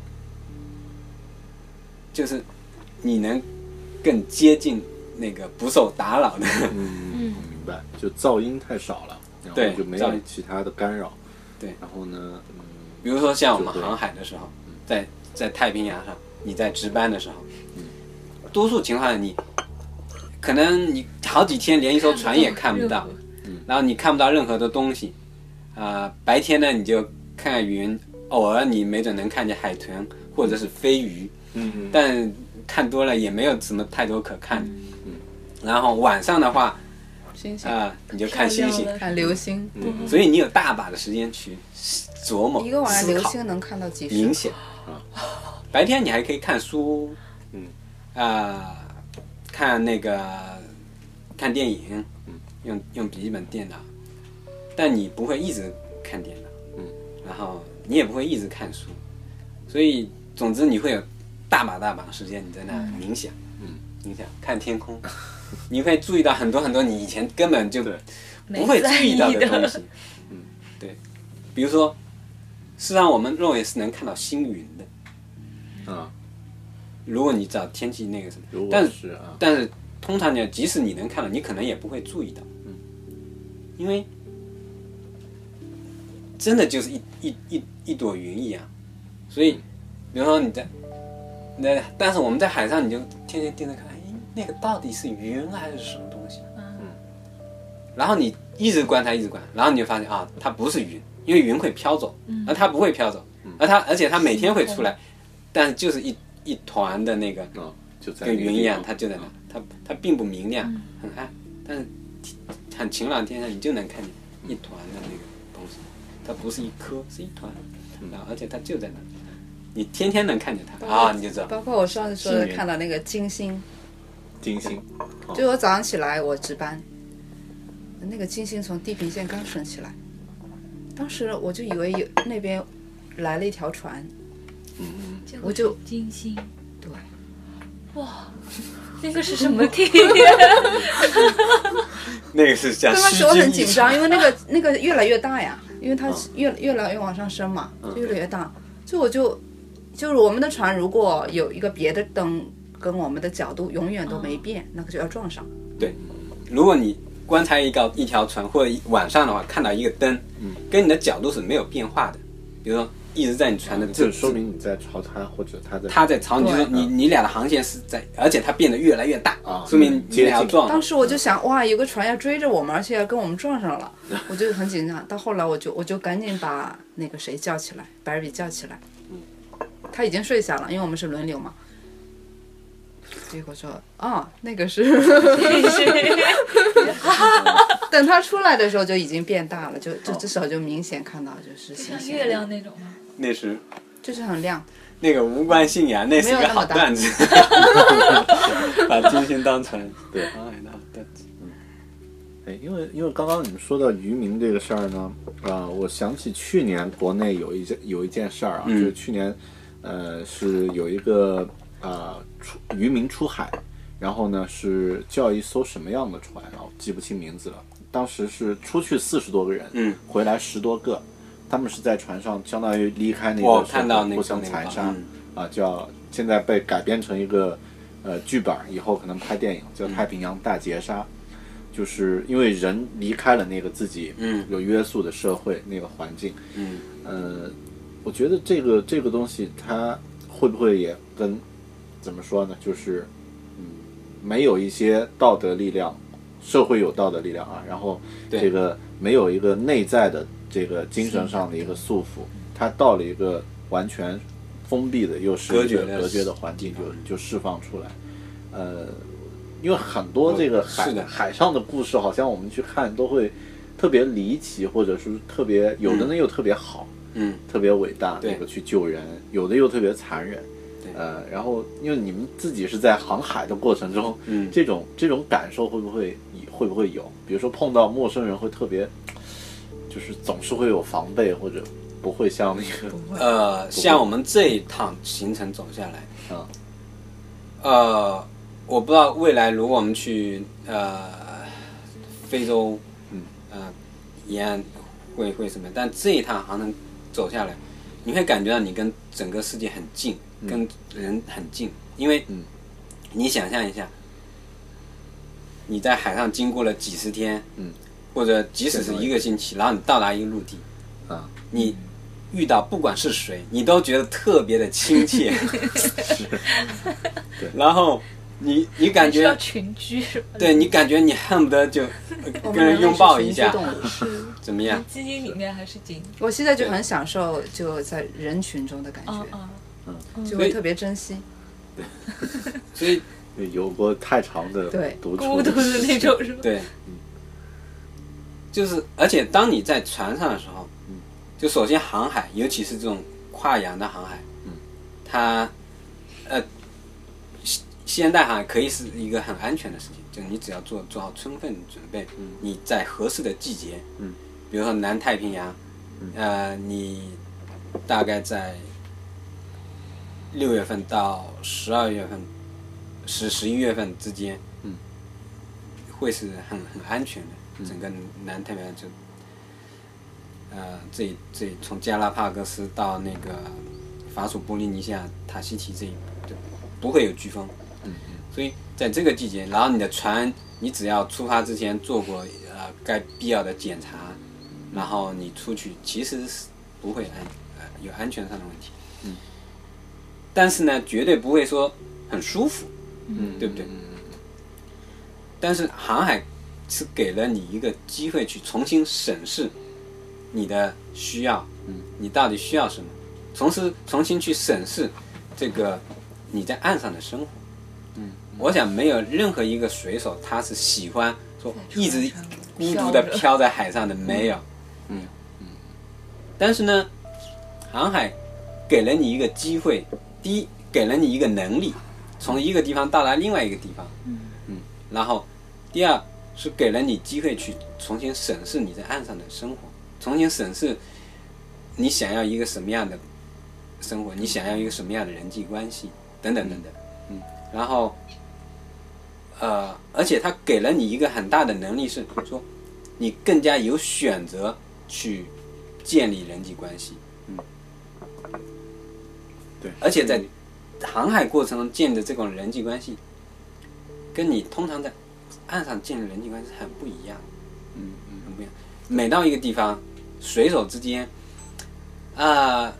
就是你能更接近那个不受打扰的， 嗯，明白，就噪音太少了，然后对就没有噪音其他的干扰， 对。 然后呢，嗯， 比如说像我们就对航海的时候，在在太平洋上，你在值班的时候， 嗯多数情况下你可能你好几天连一艘船也看不到， 嗯然后你看不到任何的东西，啊、呃，白天呢你就看看云，偶尔你没准能看见海豚或者是飞鱼， 嗯嗯， 但看多了也没有什么太多可看的。嗯，然后晚上的话， 星星啊、呃，你就看星星， 看流星， 嗯，所以你有大把的时间去琢磨， 一个晚上思考流星能看到几冥十？ 想啊。白天你还可以看书， 嗯啊、呃，看那个看电影，嗯，用用笔记本电脑，但你不会一直看电脑， 嗯， 然后你也不会一直看书，所以总之你会有大把大把的时间你在那冥想， 嗯， 冥想看天空，你会注意到很多很多你以前根本就不会注意到的东西，嗯，对，比如说，事实上我们认为是能看到星云的， 啊， 如果你找天气那个什么， 如果但是啊， 但是通常讲，即使你能看到，你可能也不会注意到， 嗯， 因为真的就是一一一一朵云一样，所以，比如说你在，那但是我们在海上，你就天天盯着看，哎，那个到底是云还是什么东西？ 嗯， 然后你一直观察，一直观察，然后你就发现啊，它不是云，因为云会飘走，而它不会飘走，而它而且它每天会出来，但是就是一一团的那个， 哦，就在跟云一样，它就就在那，它它并不明亮，很暗，但是很晴朗天上你就能看见一团的那个东西，它不是一颗，是一团，然后而且它就在那，你天天能看见它啊，你就知道。 包括我上次说的星云看到那个金星， 金星，哦就我早上起来我值班，那个金星从地平线刚升起来，当时我就以为有那边来了一条船， 结果我就金星， 对， 哇，那个是什么天？ 那个是像刚开始我很虚惊一紧张， 场因为那个那个越来越大呀，因为它越越来越往上升嘛，就越来越大，所以我就就是我们的船如果有一个别的灯跟我们的角度永远都没变，那个就要撞上。 对，如果你观察一个一条船或者晚上的话，看到一个灯，跟你的角度是没有变化的，比如说一直在你船的这说明你在朝他，或者他在它在朝你，就是对你你俩的航线是在，而且它变得越来越大， 啊说明你俩要撞了。 当时我就想，哇，有个船要追着我们，而且要跟我们撞上了，我就很紧张。到后来，我就我就赶紧把那个谁叫起来，白尔比叫起来，他已经睡下了，因为我们是轮流嘛。结果说，啊，那个是，等他出来的时候就已经变大了，就就至少就明显看到就是星星， 像月亮那种吗？ 那是就是很亮。 那个无关信仰，那是一个好段子，把金星当成对啊，那好段子。 哎，因为因为刚刚你们说到渔民这个事儿呢，啊、我想起去年国内有一件有一件事儿啊， 嗯就是去年，呃，是有一个啊、出渔民出海，然后呢是叫一艘什么样的船啊，我记不清名字了。当时是出去四十多个人， 嗯， 回来十多个，他们是在船上相当于离开那我个看到那个互相那个残杀、 嗯啊，叫现在被改编成一个呃剧本，以后可能拍电影叫《太平洋大劫杀》。就是因为人离开了那个自己嗯有约束的社会、那个环境， 嗯呃，我觉得这个这个东西它会不会也跟怎么说呢？就是嗯，没有一些道德力量，社会有道德力量啊，然后对这个没有一个内在的这个精神上的一个束缚，它到了一个完全封闭的又是一个隔绝的隔绝的环境就就释放出来，呃。因为很多这个海、 是的海上的故事，好像我们去看都会特别离奇，或者是特别有的呢又特别好， 嗯， 特别伟大， 对那个去救人，有的又特别残忍， 对呃，然后因为你们自己是在航海的过程中， 嗯这种这种感受会不会会不会有？比如说碰到陌生人会特别，就是总是会有防备，或者不会像那个， 呃，像我们这一趟行程走下来， 嗯呃，我不知道未来如果我们去呃非洲， 嗯呃沿岸会会什么，但这一趟航程走下来，你会感觉到你跟整个世界很近，跟人很近，因为嗯你想象一下，你在海上经过了几十天， 嗯， 或者即使是一个星期，然后你到达一个陆地， 啊， 你遇到不管是谁，你都觉得特别的亲切。 对然后你你感需要觉， 群居是吧？ 对你感觉你恨不得就我们跟人拥抱一下人类是群居动物怎么样？ 基因里面还是紧。 我现在就很享受就在人群中的感嗯觉， 嗯， 就会特别珍惜。 所以有过太长的对独处孤独的那种是吧？ 对，就是而且当你在船上的时候，就首先航海，尤其是这种跨洋的航海，它呃现代航海可以是一个很安全的事情，就你只要做做好充分准备，你在合适的季节， 嗯， 比如说南太平洋，呃，你大概在六月份到十二月份、十十一月份之间， 嗯， 会是很很安全的。整个南太平洋就，呃，这这从加拉帕戈斯到那个法属波利尼西亚、塔希提这一就不会有飓风。 嗯所以在这个季节，然后你的船，你只要出发之前做过呃该必要的检查，然后你出去其实是不会安呃有安全上的问题。 嗯。 但是呢，绝对不会说很舒服， 嗯， 对不对？但是航海是给了你一个机会去重新审视你的需要， 嗯， 你到底需要什么，重新重新去审视这个你在岸上的生活。 嗯， 我想没有任何一个水手他是喜欢说一直孤独飘着的飘在海上的，没有。 嗯嗯。但是呢，航海给了你一个机会，第一给了你一个能力，从一个地方到达另外一个地方。 嗯嗯。 然后，第二是给了你机会去重新审视你在岸上的生活，重新审视你想要一个什么样的生活，你想要一个什么样的人际关系，等等等等。 嗯。 然后，呃，而且它给了你一个很大的能力，是说你更加有选择去建立人际关系。 嗯。对。 而且在航海过程中建的这种人际关系，跟你通常在岸上建立人际关系很不一样。 嗯嗯， 很不一样。每到一个地方，水手之间，啊、呃，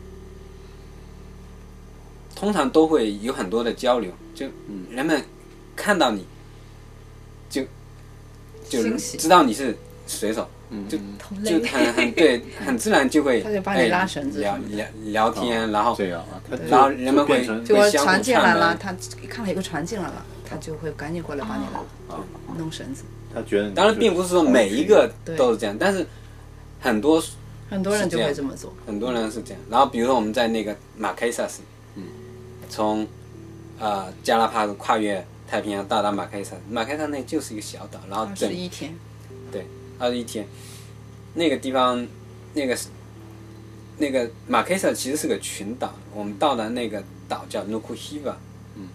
通常都会有很多的交流，就人们看到你，就就欣喜知道你是水手，就同就类。 很很对，很自然就会他就帮你拉绳子哎聊什么的聊聊天，然后这样啊，他然后人们会就变成就会相互船进来了， 串门他一看到有个船进来了，他就会赶紧过来帮你啊， 弄绳子。 他觉得你当然，并不是说每一个对都是这样，但是很多很多人就会这么做。 很多人是这样。然后比如说我们在那个马凯萨斯， 嗯， 从呃加拉帕戈跨越太平洋到达马凯萨，马凯萨那就是一个小岛，然后二整十一天， 对二十一天，那个地方那个那个马凯萨其实是个群岛，我们到达那个岛叫 Nukuhiva， 嗯，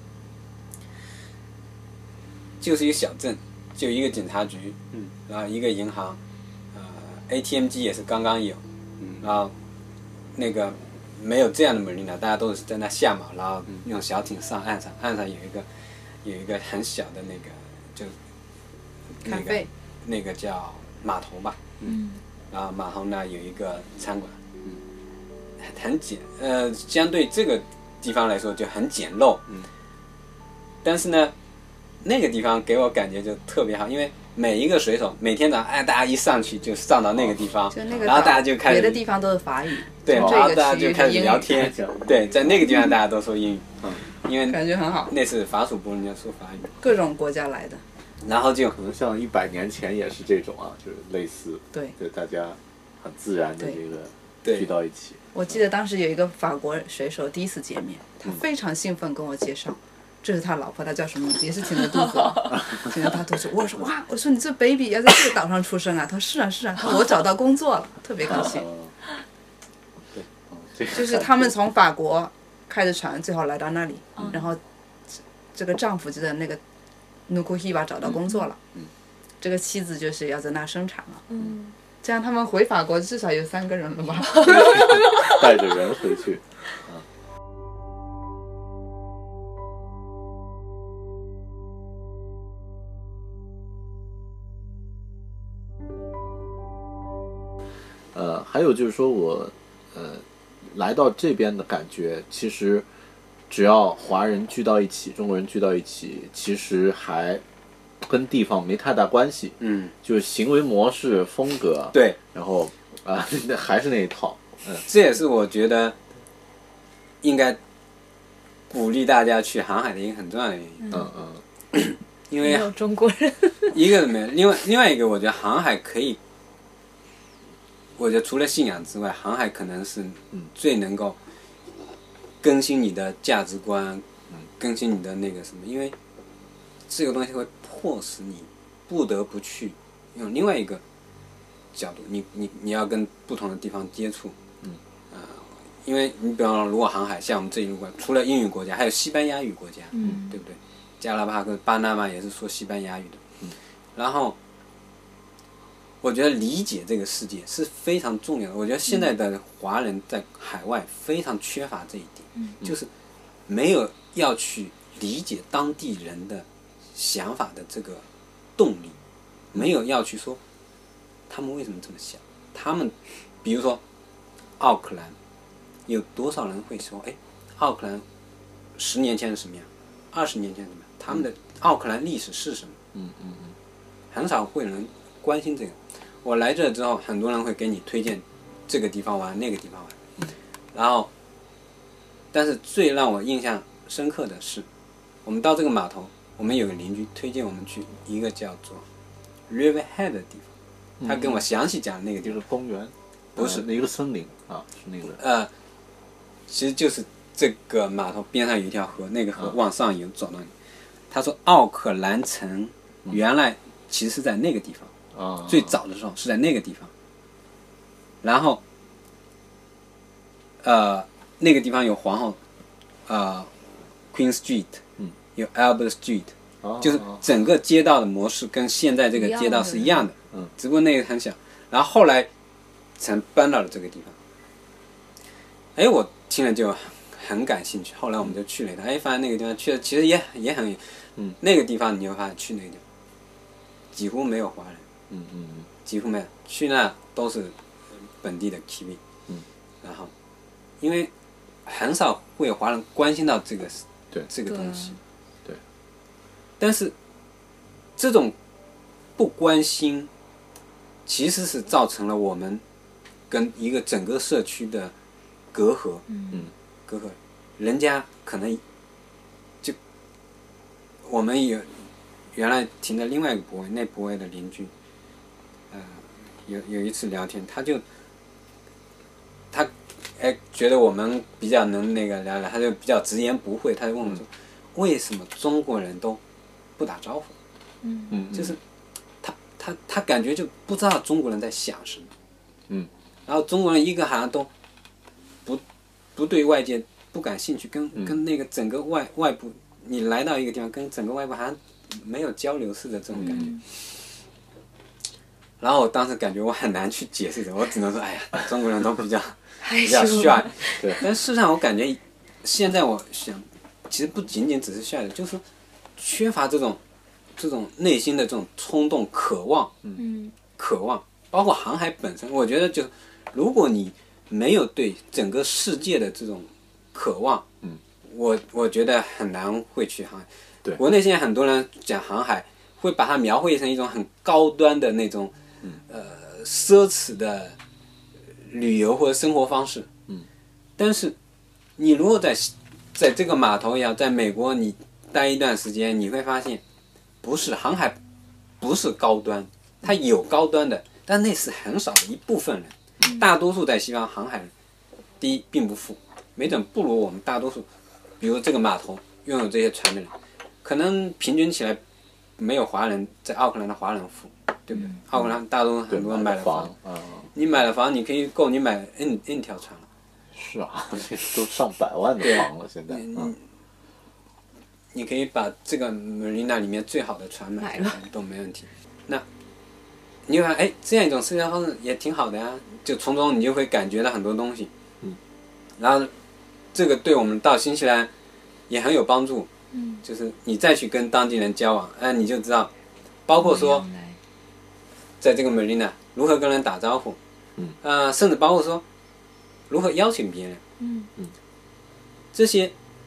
就是一个小镇，就一个警察局， 嗯， 然后一个银行，呃 A T M 机也是刚刚有， 嗯， 然后那个没有这样的 marina， 大家都是在那下锚，然后用小艇上岸上，岸上有一个有一个很小的那个就那个咖啡那个叫码头吧， 嗯， 然后码头那有一个餐馆，嗯，很简呃，相对这个地方来说就很简陋， 嗯， 但是呢，那个地方给我感觉就特别好，因为每一个水手每天早上，哎，大家一上去就上到那个地方， 就那个然后大家岛就开始别的地方都是法语， 对， 从然后这个区域大家就开始是英语， 聊天，对，在那个地方大家都说英语， 嗯， 因为感觉很好， 那是法属波利尼说法语， 各种国家来的， 然后就可能像一百年前也是这种啊，就是类似， 对。 就大家很自然的对这个对聚到一起。 我记得当时有一个法国水手第一次见面，他非常兴奋跟我介绍，这是他老婆，他叫什么名字？也是挺着肚子的，挺着他肚子。我说哇，我说你这 baby 要在这个岛上出生啊？他说是啊是啊，他说我找到工作了，特别高兴。 哦对，哦这个就是他们从法国开着船，最后来到那里，然后这个丈夫就在那个 Nukuhiva 找到工作了，这个妻子就是要在那生产了， 嗯， 这样他们回法国至少有三个人了吧？ 带着人回去。呃，还有就是说我，呃，来到这边的感觉，其实只要华人聚到一起，中国人聚到一起，其实还跟地方没太大关系。 嗯， 就是行为模式、风格， 对， 然后啊、呃，还是那一套。嗯， 这也是我觉得应该鼓励大家去航海的一个很重要的原因。 嗯嗯， 因为没有中国人。 一个没有，另外另外一个，我觉得航海可以，我觉得除了信仰之外，航海可能是最能够更新你的价值观，更新你的那个什么，因为这个东西会迫使你不得不去用另外一个角度，你你你要跟不同的地方接触，嗯，啊、呃，因为你比方说，如果航海像我们这一路过来，除了英语国家，还有西班牙语国家，嗯，对不对？加拉帕戈、巴拿马也是说西班牙语的，嗯，然后我觉得理解这个世界是非常重要的。我觉得现在的华人在海外非常缺乏这一点，嗯，就是没有要去理解当地人的想法的这个动力，没有要去说他们为什么这么想。他们比如说奥克兰，有多少人会说，哎，奥克兰十年前是什么样，二十年前是什么样？他们的奥克兰历史是什么？ 嗯嗯嗯， 很少会有人关心这个。我来这之后，很多人会给你推荐这个地方玩，那个地方玩。嗯、然后，但是最让我印象深刻的是，我们到这个码头，我们有个邻居推荐我们去一个叫做 Riverhead 的地方，他跟我详细讲那个地方。 就是公园， 不是、 呃、一个森林啊，是那个。 呃，其实就是这个码头边上有一条河，那个河往上游走到你。他说奥克兰城原来其实是在那个地方， 啊、 最早的时候是在那个地方，然后呃那个地方有皇后呃 Queen Street， 嗯， 有 Albert Street，、 哦、 就是整个街道的模式跟现在这个街道是一样的， 嗯， 只不过那个很小，然后后来才搬到了这个地方。哎，我听了就很感兴趣，后来我们就去了一趟，哎，发现那个地方去的其实也也很远，嗯，那个地方你会发现去那个地方几乎没有华人， 嗯嗯嗯， 几乎没有，去那都是本地的 Kiwi， 嗯， 然后因为很少会有华人关心到这个对这个东西， 对， 但是这种不关心其实是造成了我们跟一个整个社区的隔阂， 嗯， 隔阂，人家可能就我们有原来停在另外一个泊位，那泊位的邻居，呃，有有一次聊天，他就他哎觉得我们比较能那个聊聊，他就比较直言不讳，他就问我说，为什么中国人都不打招呼？ 嗯嗯， 就是他他他感觉就不知道中国人在想什么， 嗯， 然后中国人一个好像都不不对外界不感兴趣，跟、嗯、跟那个整个外外部，你来到一个地方，跟整个外部好像没有交流似的这种感觉。嗯、然后我当时感觉我很难去解释的，我只能说，哎呀，中国人都比较比较帅，对。但事实上，我感觉现在我想，其实不仅仅只是帅的，就是缺乏这种这种内心的这种冲动、渴望，嗯，渴望，包括航海本身，我觉得就如果你没有对整个世界的这种渴望，嗯，我我觉得很难会去航海。 对， 国内现在很多人讲航海，会把它描绘成一种很高端的那种，嗯、呃，奢侈的旅游或者生活方式。嗯，但是你如果在在这个码头也好，在美国你待一段时间，你会发现，不是航海不是高端，它有高端的，但那是很少的一部分人。大多数在西方航海人，第一并不富，没准不如我们大多数，比如这个码头拥有这些船的人，可能平均起来没有华人在奥克兰的华人富，对不对？嗯、奥克兰大多数很多人买了房， 嗯、 你买了房，你可以够你买 N N 条船了。 是啊，都上百万的房了，现在。嗯， 你可以把这个 Marina 里面最好的船买了都没问题。那你会发现，哎，这样一种社交方式也挺好的呀，就从中你就会感觉到很多东西。嗯，然后这个对我们到新西兰也很有帮助。嗯，就是你再去跟当地人交往，哎，你就知道，包括说，在这个 Marina 如何跟人打招呼，嗯，呃，甚至包括说如何邀请别人，嗯嗯，这些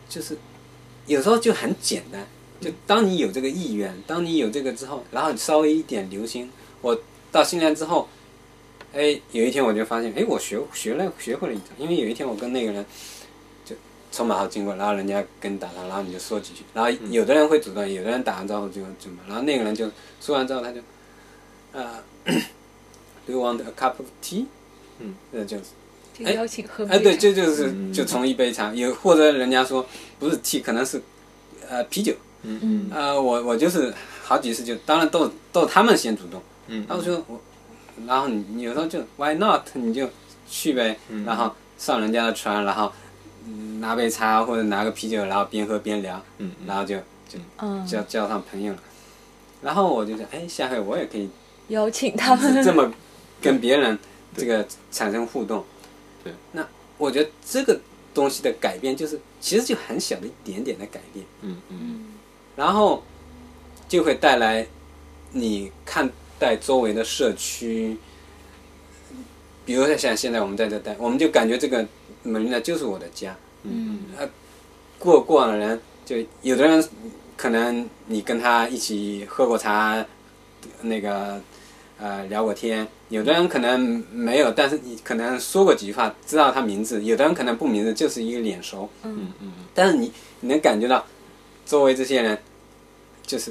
就是有时候就很简单，就当你有这个意愿，当你有这个之后，然后稍微一点留心。我到新西兰之后，哎，有一天我就发现，哎，我学学了学会了一招，因为有一天我跟那个人就从马路经过，然后人家跟你打招呼，然后你就说几句，然后有的人会主动，有的人打完招呼就就嘛，然后那个人就说完之后他就，呃 ，Do you want a cup of tea？ 嗯，那就是。 就邀请喝杯哎，对， 茶这就是就从一杯茶，有或者人家说不是 tea， 可能是呃啤酒。 嗯嗯。 呃，我我就是好几次就，当然都都他们先主动。 嗯。 然后说我，然后你你有时候就 why not， 你就去呗，然后上人家的船，然后、嗯、拿杯茶或者拿个啤酒，然后边喝边聊， 嗯， 然后就就嗯交交上朋友了。然后我就想，哎，下回我也可以邀请他们这么跟别人这个产生互动。 对， 那我觉得这个东西的改变，就是其实就很小的一点点的改变， 嗯嗯， 然后就会带来你看待周围的社区，比如说像现在我们在这待，我们就感觉这个门林达就是我的家， 嗯， 呃，过过往的人，就有的人可能你跟他一起喝过茶，那个。呃，聊过天，有的人可能没有，但是你可能说过几句话，知道他名字；有的人可能不名字，就是一个脸熟。 嗯嗯。 但是你你能感觉到，周围这些人，就是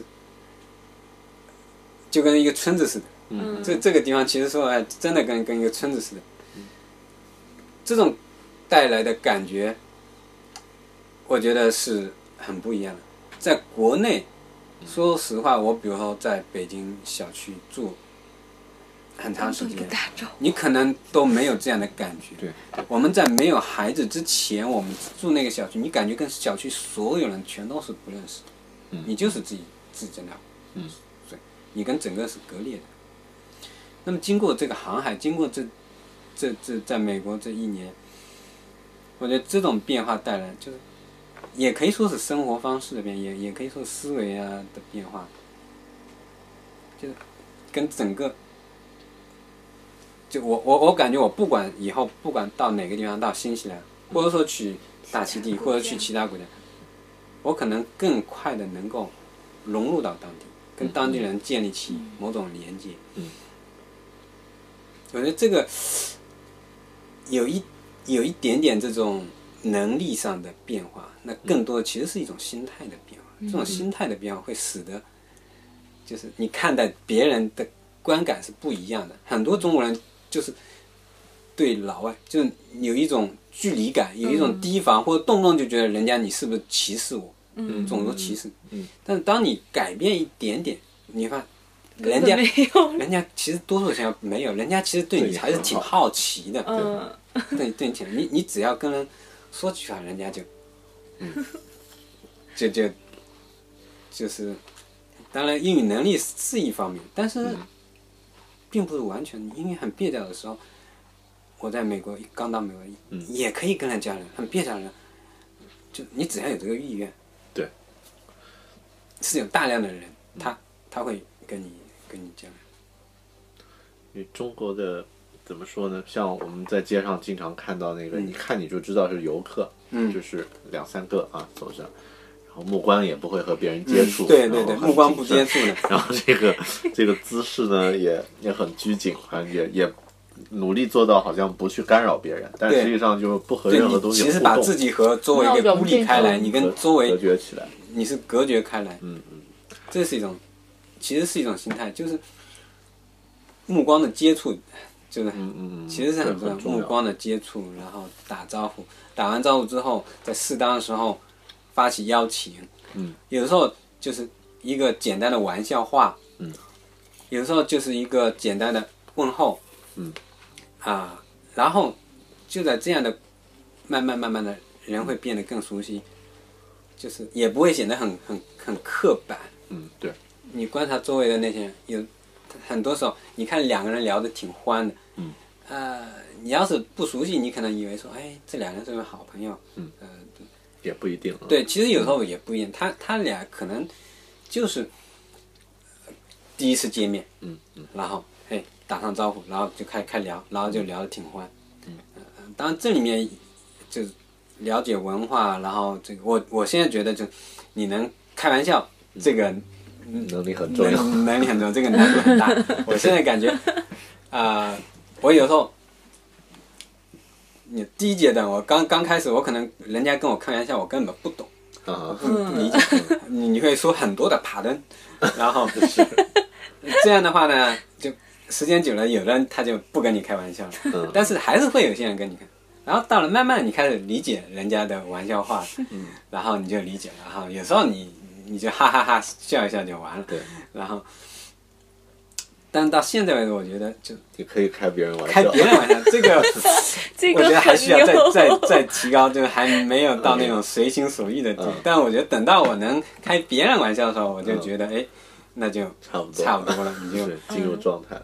就跟一个村子似的。 嗯。 这这个地方其实说来真的跟跟一个村子似的。这种带来的感觉，我觉得是很不一样的。在国内，说实话，我比如说在北京小区住。很长时间，你可能都没有这样的感觉。 对， 我们在没有孩子之前，我们住那个小区，你感觉跟小区所有人全都是不认识的， 嗯、 你就是自己自己在那， 嗯， 对，你跟整个是隔裂的。那么经过这个航海，经过这这这在美国这一年，我觉得这种变化带来，就是也可以说是生活方式的变，也也可以说思维啊的变化，就是跟整个。就我我我感觉我不管以后不管到哪个地方，到新西兰，或者说去大溪地，或者去其他国家，我可能更快的能够融入到当地，跟当地人建立起某种连接。 嗯， 我觉得这个有一有一点点这种能力上的变化，那更多的其实是一种心态的变化。这种心态的变化会使得，就是你看待别人的观感是不一样的。很多中国人。就是对老外，就是有一种距离感，有一种提防，嗯、或者动不动就觉得人家你是不是歧视我，嗯，种族歧视。 嗯， 但是当你改变一点点，你发现人家人家其实多数情况没有，人家其实对你还是挺好奇的。 嗯， 对对你，你你只要跟人说几句话，人家就，嗯，就就就是，当然英语能力是一方面，但是。嗯并不是完全，因为很蹩脚的时候，我在美国刚到美国，嗯、也可以跟人交流。很蹩脚的人，就你只要有这个意愿， 对， 是有大量的人，他他会跟你跟你交流。 因为中国的怎么说呢？像我们在街上经常看到那个， 嗯、 一看你就知道是游客， 嗯， 就是两三个啊走着。然后目光也不会和别人接触， 嗯、对对对，目光不接触的。 然后这个这个姿势呢，也也很拘谨，也也努力做到好像不去干扰别人，但实际上就不和任何东西互动。 其实把自己和周围给孤立开来，你跟周围隔绝起来， 你是隔绝开来。 嗯嗯， 这是一种，其实是一种心态，就是目光的接触，就是嗯嗯嗯， 其实是很重要。目光的接触，然后打招呼，打完招呼之后，在适当的时候。发起邀请， 嗯， 有的时候就是一个简单的玩笑话， 嗯， 有的时候就是一个简单的问候， 嗯， 啊，然后就在这样的慢慢慢慢的人会变得更熟悉，就是也不会显得很很很刻板， 嗯，对， 你观察周围的那些人，有很多时候你看两个人聊得挺欢的， 嗯， 呃，你要是不熟悉，你可能以为说，哎，这两个人是不是好朋友， 嗯， 呃。 也不一定。 对，其实有时候也不一定。他他俩可能就是第一次见面， 嗯嗯， 然后哎打上招呼，然后就开开聊，然后就聊得挺欢， 嗯、 呃，当然这里面就是了解文化，然后这个我我现在觉得就你能开玩笑，这个能力很重要， 能能力很重要，这个难度很大。我现在感觉，啊、呃，我有时候，你第一阶段我刚刚开始，我可能人家跟我开玩笑，我根本不懂， 啊， 不不理解，你你会说很多的爬登，然后这样的话呢，就时间久了，有的人他就不跟你开玩笑了， 嗯但是还是会有些人跟你开。然后到了慢慢你开始理解人家的玩笑话，嗯，然后你就理解了，然后有时候你你就哈哈哈笑一笑就完了， 对， 然后，但到现在为止，我觉得就也可以开别人玩笑， 开别人玩笑，这个这个我觉得还需要再很牛再再提高，就还没有到那种随心所欲的地步。 嗯但我觉得等到我能开别人玩笑的时候，我就觉得哎，那就差不多差不多了，你就是进入状态。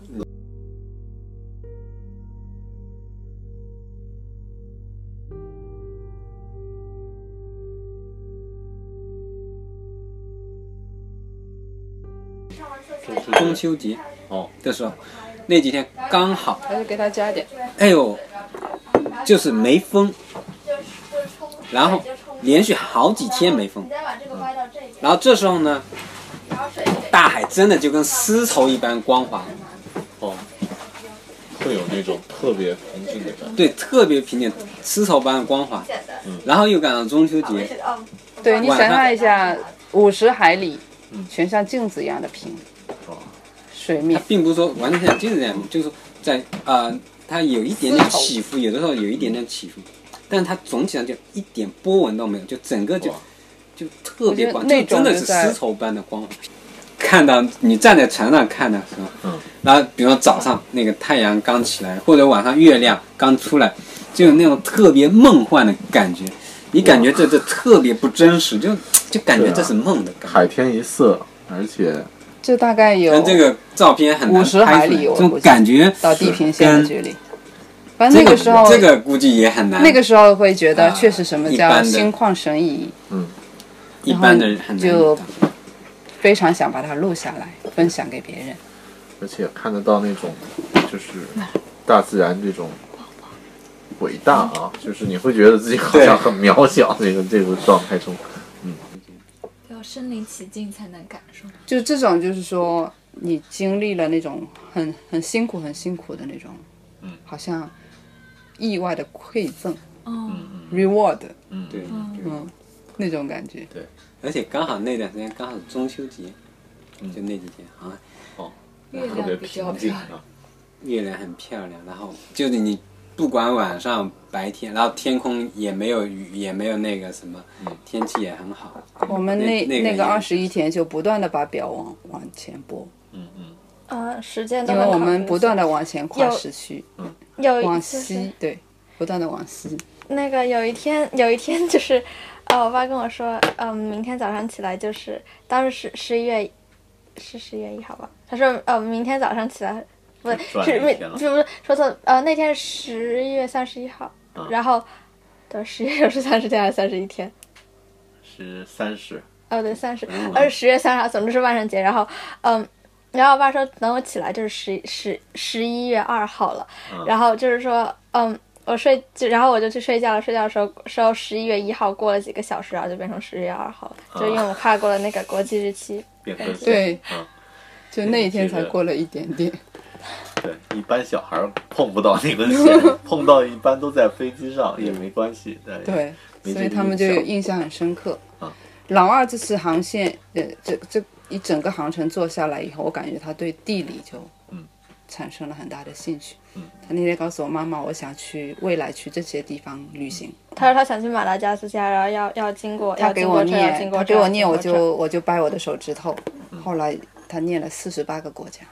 中秋节哦的时候，那几天刚好， 还是给他加一点。 哎呦，就是没风，然后连续好几天没风，然后这时候呢，大海真的就跟丝绸一般光滑， 哦，会有那种特别平静的感觉。 对，特别平静，丝绸般的光滑。然后又赶上中秋节， 对你想晚上象一下，五十海里，全像镜子一样的平，水它面。 并不是说完全像镜子这样，就是说在啊、呃，它有一点点起伏，有的时候有一点点起伏，但是它总体上就一点波纹都没有，就整个就哇就特别光， 我觉得那就真的种就在是丝绸般的光滑。看到你站在船上看的时候， 嗯， 然后比如说早上那个太阳刚起来，或者晚上月亮刚出来，就有那种特别梦幻的感觉。你感觉这这特别不真实，就就感觉这是梦的感觉。 海天一色，而且这大概有但这个照片很难五十海拍出来， 里，我这种感觉到地平线的跟距离。反正这个那个时候， 这个估计也很难。 那个时候会觉得啊确实什么叫一般的心旷神怡， 一般的人很难就非常想把它录下来，分享给别人。 而且看得到那种就是大自然这种伟大啊，就是你会觉得自己好像很渺小，这个这个状态中， 要身临其境才能感受。 就这种，就是说你经历了那种很很辛苦、很辛苦的那种， 嗯， 好像意外的馈赠哦， ，reward， 嗯， 对， 嗯，那种感觉。 而且刚好那段时间刚好是中秋节， 嗯就那几天啊， 哦， 月特别亮比较平静漂亮。 啊， 月亮很漂亮，然后就是你不管晚上白天，然后天空也没有雨，也没有那个什么，天气也很好。 我们那那那个也那个二十一天就不断的把表往往前拨， 呃，时间都因为我能考虑们不断的的往前跨有时区， 有一往就是西，对，不断的往西。 那个有一天有一天就是，呃，我爸跟我说，嗯、明天早上起来就是当时是十一月，是十一月一号吧？他说，呃，明天早上起来，不是转是没了一天了不是不是说错了，呃，那天是十一月三十一号， 啊然后对，十一月是三十天还是三十一天？ 是三十， 哦，对，三十，呃，十月三十号，总之是万圣节。然后，嗯，然后我爸说等我起来就是十十十一月二号了。然后就是说，嗯，我睡就，然后我就去睡觉了。睡觉的时候，时候十一月一号过了几个小时，然后就变成十月二号了，就因为我跨过了那个国际日期。 变更线， 对嗯， 就那一天才过了一点点。 对，一般小孩儿碰不到那根线，碰到一般都在飞机上也没关系，对， 对， 没所以他们就这个印象印象很深刻。 啊老二这次航线，呃，这这一整个航程做下来以后，我感觉他对地理就嗯产生了很大的兴趣。 嗯， 他那天告诉我妈妈，我想去未来去这些地方旅行。 他说他想去马达加斯加，然后要要经过， 他给我要经过这，要经念， 过这，要他给我念，我经过这就我就掰我的手指头。后来他念了四十八个国家，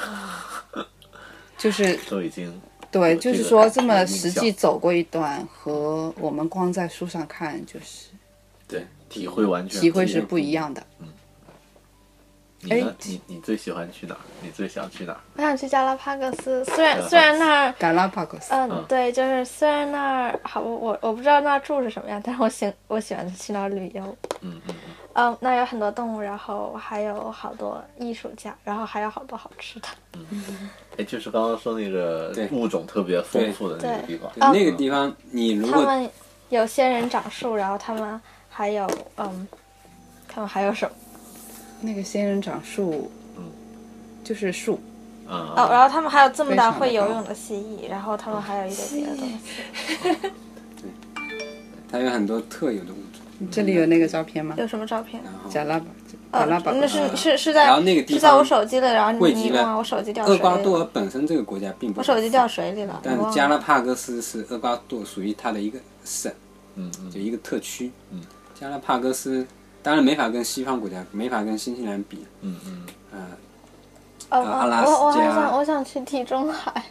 就是都已经对， 有这个就是说感这么印象实际走过一段，和我们光在书上看，就是对体会完全体会是不一样不一样的。 你呢哎？ 你你最喜欢去哪儿？你最想去哪儿？ 我想去加拉帕戈斯，虽然加拉帕戈斯虽然那儿。 嘎拉帕戈斯， 嗯，对，就是虽然那儿好，我我我不知道那儿住是什么样，但是我喜我喜欢去那儿旅游。 嗯嗯嗯，那儿有很多动物，然后还有好多艺术家，然后还有好多好吃的。 哎，就是刚刚说那个对物种特别丰富的那个对地方， 对那个地方，你如果他们有仙人掌树，然后他们还有嗯，他们还有什么？ 那个仙人掌树， 嗯， 就是树。 啊、 哦，然后他们还有这么大非常的高会游泳的蜥蜴，然后他们还有一些别的东西。 它有很多特有的物种。 这里有那个照片吗？ 有什么照片？ 然后贾拉巴， 呃贾拉巴， 那是是是然后在那个地是在我方手机里，然后汇集了你你忘了我手机掉厄水里了， 瓜多尔本身这个国家并不我手机掉水里了， 但我忘了加拉帕戈斯是厄瓜多尔属于它的一个省， 嗯嗯就一个特区。 嗯， 加拉帕戈斯当然没法跟西方国家，没法跟新西兰比。 嗯嗯， 呃， 哦阿拉斯我我还加想我想去地中海。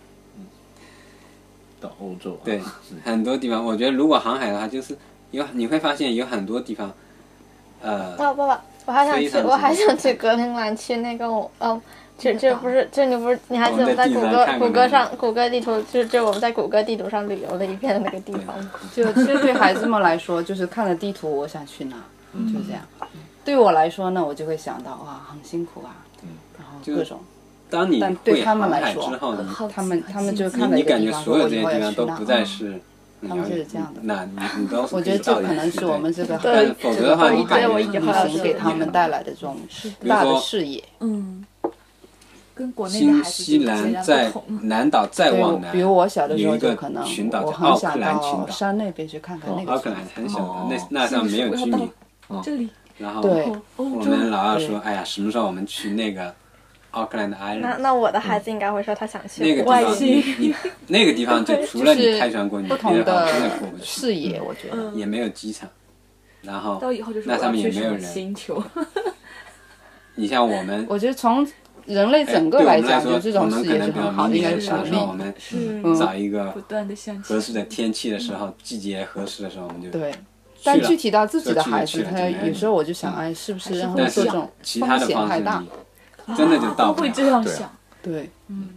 到欧洲、啊、 对，很多地方，我觉得如果航海的话，就是有你会发现有很多地方，呃， 哦，爸爸，我还想去， 非常我还值得想去格陵兰，去那个我，嗯，就就不是，就你不是，你还记得我们在谷我们在地图上歌谷歌看过那个上谷歌地图，就就我们在谷歌地图上旅游了一遍的那个地方吗？ 就其实对孩子们来说，就是看了地图，我想去哪，就这样。对我来说呢，我就会想到哇，很辛苦啊，然后各种。 当你但对会他们航海来说之后，你他们他们就你看了一个你感觉地方，说我所有这些以后要去那地方都不。再嗯是他们是这样的那你你都是我觉得这可能是我们这个但是否则的话， 这个你感觉我以后要去旅行给他们带来的这种大的视野。 嗯，跟国内的新孩子西就截然兰在不同。 南岛再对， 往南， 比如我小的时候有一个就可能群岛我叫奥克很想到兰群岛， 山那边去看看那奥克个群岛。 兰很小的哦， 那那上没有居民。 这里然后对我欧洲们老二对说：“哎呀，什么时候我们去那个奥克兰的那 island？” 那我的孩子应该会说他想去那个地外方， 星。 你你那个地方就除了你开船过，你不同别的地方真的的过不去， 视野，我觉得。 也没有机场。然后到以后就是我那上要去什么面也没有人。 星球。 你像我们， 我觉得从人类哎整个对我们讲， 说， 就这种视我们可能野是很好的， 比如明应该是鼓年的时候，我励。 们是找一个不断的向前。 合适的天气的时候，季节合适的时候，我们就对，但了具体到自己的就去了孩子，他去了就没有有时候我就想，哎，是不是让他但是们做这种其他风险的方式太大？ 你真的就到不了。 会这样对啊想。 对，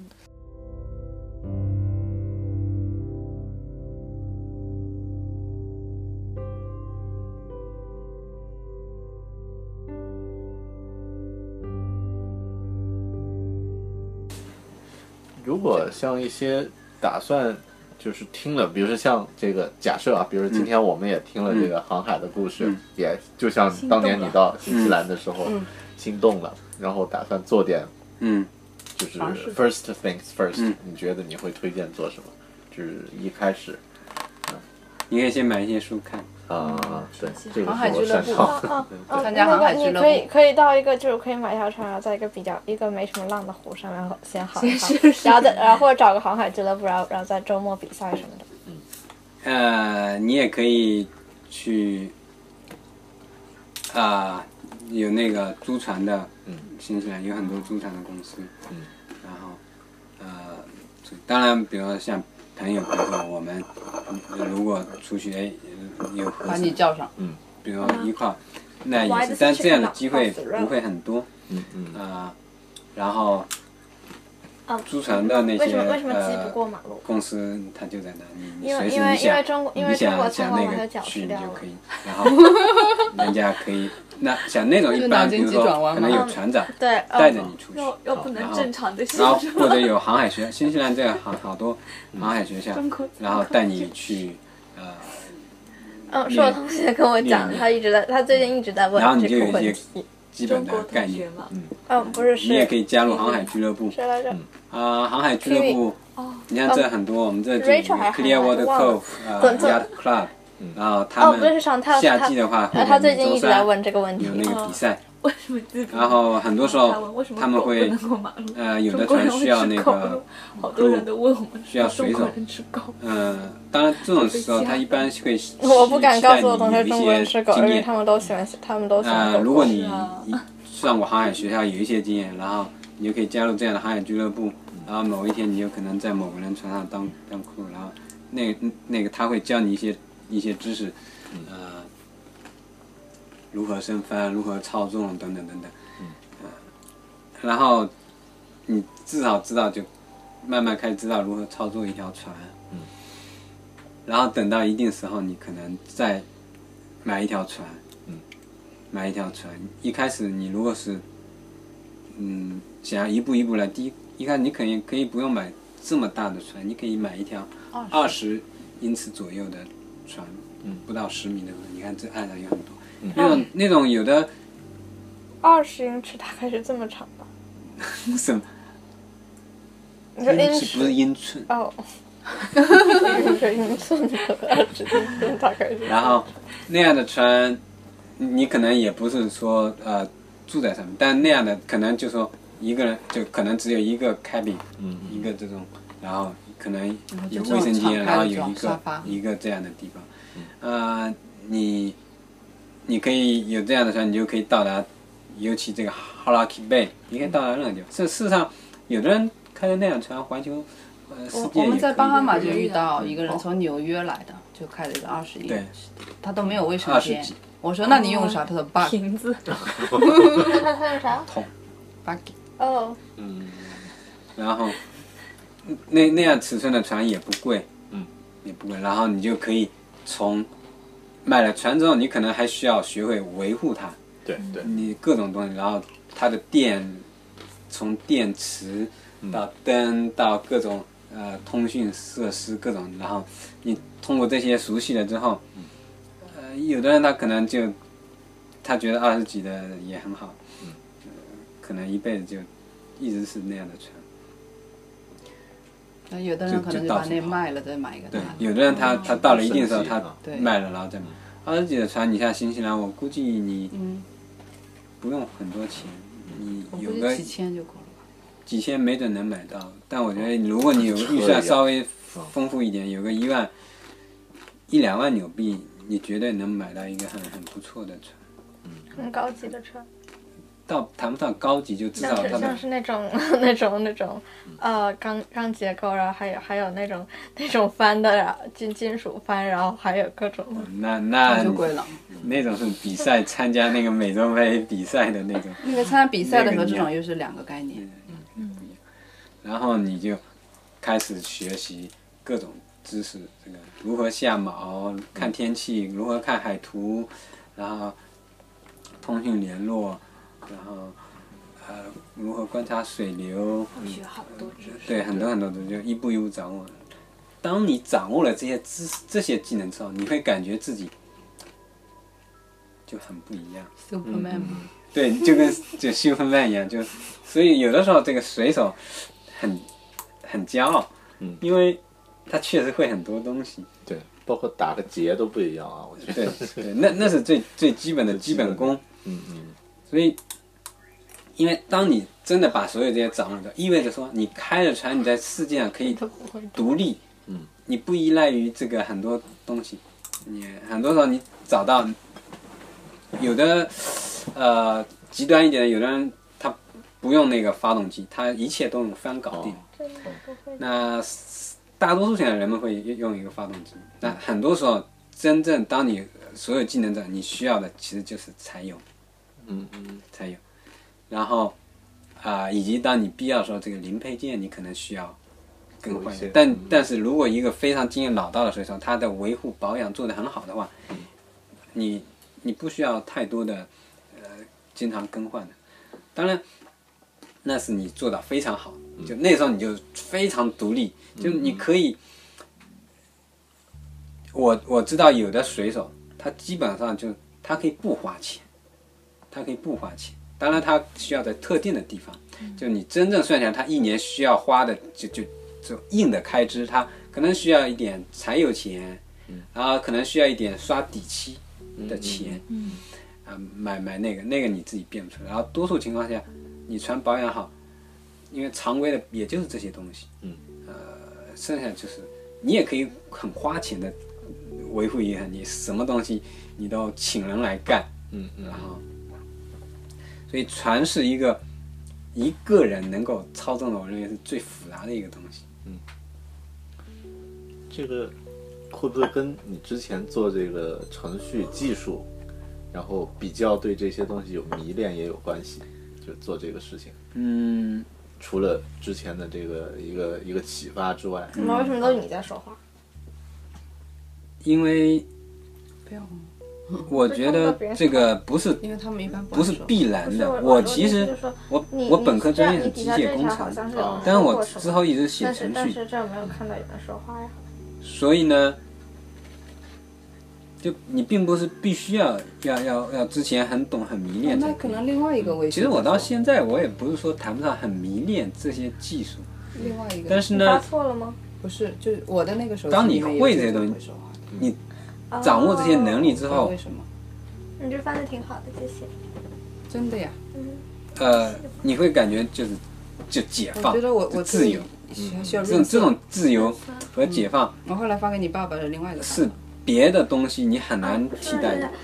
如果像一些打算就是听了，比如说像这个假设啊，比如说今天我们也听了这个航海的故事， 嗯也就像当年你到新西兰的时候、心动了，然后打算做点嗯， 就是 first things first，、 嗯你觉得你会推荐做什么？就是一开始你可以先买一些书看。 啊、对，这个航海是我俱乐部擅长哦哦哦， 参加航那个海俱乐你可以部可以到一个就是可以买一条船，然后在一个比较一个没什么浪的湖上，然后先航一航，然后再然后或者找个航海俱乐部，然后然后在周末比赛什么的。 呃，你也可以去啊、有那个租船的， 嗯， 新西兰有很多租船的公司， 嗯， 然后呃，当然，比如说像朋友，比如说我们呃如果出去哎有合把适你叫上。 比如说一块儿，那我还是也是，但这样的去机会看到不会很多， 嗯嗯啊、然后啊租船的那些为什么为什么挤不呃过马路？ 公司它就在那，你你因为随时因为因为你想中国因为你中国想想那餐馆把它个去绞吃掉了你就可以，然后人家可以那像那种一般，比如说可能有船长对， 带着你出去， 又又不能然后正常的然后行或者有航海学，新西兰这个好好多航海学校中国， 然后带你去呃， 嗯，是我同学跟我讲的，他一直在他最近一直在问然后你这个问就有一些题。 基本中国的概念。 同学嘛。 嗯，不是你也可是以加入航海俱乐部谁来着？ 啊，航海俱乐部，你看这很多，我们这就有 Rachel 还还 Clearwater 忘了 Cove 呃总总 Yacht Club，然后哦， 他不是上他们夏他季的话会呃他最近一直在在问这个问题有。那个比赛， 为什么自己？ 然后很多时他候问为什么他们会狗不能过马路？ 呃有的中国人船需要会吃那个狗肉好多人都问我们， 需要水手中国人吃狗。 嗯，当然这种时候他一般会我不敢告诉我同学期待中国人你有一些吃狗，因经验为他们都喜欢，他们都喜欢呃， 狗狗。 如果你是啊一上过航海学校有一些经验，然后你就可以加入这样的航海俱乐部，然后某一天你有可能在某个人船上当当 crew，然后那个那个他会教你一些一些知识，呃，如何升帆，如何操纵等等等等，呃，然后你至少知道就慢慢开始知道如何操作一条船，然后等到一定时候你可能再买一条船。买一条船，一开始你如果是，嗯，想要一步一步来，第一一开始你可以可以不用买这么大的船，你可以买一条二十英尺左右的船， 嗯不到十米的，你看这岸上有很多， 嗯那种那种有的二十英尺大概是这么长吧？ 什么你说英尺英尺不是英寸， 哦，一个英寸的二十英寸大概是。 然后那样的船，你可能也不是说呃住在上面，但那样的可能就说一个人就可能只有一个 cabin， 嗯一个这种，然后可能有就这种卫生间， 敞开的然后有一这种沙个发一个这样的地方，呃，你你可以有这样的船，你就可以到达，尤其这个 Hauraki Bay，你可以到达任何地方。这事实上，有的人开着那辆船环球呃世界我我们在巴哈马就也可以遇到一个人从纽约来的，就开了一个二十英对尺，他都没有卫生间二十几。 我说那你用啥？他说 bug 瓶子。那他用啥？ bug。 哦， 嗯然后那那样尺寸的船也不贵， 嗯， 也不贵。然后你就可以从买了船之后，你可能还需要学会维护它， 对对， 你各种东西，然后它的电，从电池到灯到各种呃通讯设施各种，然后你通过这些熟悉了之后，呃，有的人他可能就他觉得二十几的也很好，呃可能一辈子就一直是那样的船。 那有的人可能就把那卖了，再买一个大对的。， 有的人他他到了一定时候他升级啊对卖了，然后再买。二十几的船，你像新西兰，我估计你嗯， 不用很多钱，你我有个估计几千就够了吧。 几千没准能买到。但我觉得如果你有预算稍微丰富一点，有个一万一两万纽币，你绝对能买到一个很很不错的船。 很高级的车， 到谈不上高级，就至少它的像是像是那种那种那种呃钢钢结构，然后还有还有那种那种帆的然后金金属帆，然后还有各种的。 那那那就贵了。 那种是比赛参加那个美洲杯比赛的那种。 那个参加比赛的和那个你要这种又是两个概念。 然后你就开始学习各种知识，这个如何下锚、看天气，如何看海图，然后通讯联络，然后呃如何观察水流， 学好多知识。 对，很多很多的就一步一步掌握。当你掌握了这些知识、这些技能之后，你会感觉自己就很不一样。 Superman， 对，就跟就 Superman 一样，就所以有的时候这个水手很很骄傲， 嗯， 因为他确实会很多东西， 对，包括打个结都不一样啊，我觉得。 对对，那那是最最基本的基本功， 嗯嗯所以因为当你真的把所有这些掌握了，意味着说你开着船，你在世界上可以独立， 嗯， 你不依赖于这个很多东西，你很多时候你找到有的呃极端一点的，有的人他不用那个发动机，他一切都用帆搞定。 真的不会。 那大多数现在人们会用一个发动机，那很多时候真正当你所有技能者，你需要的其实就是柴油， 嗯嗯柴油，然后啊、以及当你必要的时候，这个零配件你可能需要更换有一些。 但嗯但是如果一个非常经验老道的水手，他的维护保养做得很好的话，你你不需要太多的呃经常更换的。当然，那是你做到非常好，就那时候你就非常独立，就你可以。我我知道有的水手，他基本上就他可以不花钱，他可以不花钱。当然，他需要在特定的地方，就你真正算下来，他一年需要花的就就就硬的开支，他可能需要一点柴油钱，然后可能需要一点刷底漆的钱，啊，买买那个那个你自己变不出来。然后多数情况下，你船保养好，因为常规的也就是这些东西， 嗯， 呃，剩下就是你也可以很花钱的维护一下，你什么东西你都请人来干， 嗯嗯然后，所以船是一个一个人能够操纵的，我认为是最复杂的一个东西。 这个会不会跟你之前做这个程序技术，然后比较对这些东西有迷恋也有关系？就做这个事情， 嗯， 除了之前的这个一个一个启发之外， 怎么为什么都是你在说话？ 因为不要， 我觉得这个不是因为他们一般不是说必然的。 不是我其实就是说我你我本科你这样专业是机你底下这械工程， 条好像是有人但我说过什么之后一直写但是程序， 但是这儿没有看到有人说话呀。 所以呢， 就你并不是必须要要要要之前很懂很迷恋、 哦、那可能另外一个维系。 其实我到现在我也不是说谈不上很迷恋这些技术， 另外一个， 但是发呢， 错了吗？ 不是，就是我的那个手机当你里面有会这些东西种回收话题你掌握这些能力之后， 为什么？ 你这翻的挺好的，谢谢。 真的呀？ 呃，你会感觉就是就解放， 我觉得我我就自由， 需要需要这种润色。 这种自由和解放我后来发给你爸爸的另外一个是别的东西你很难替代的。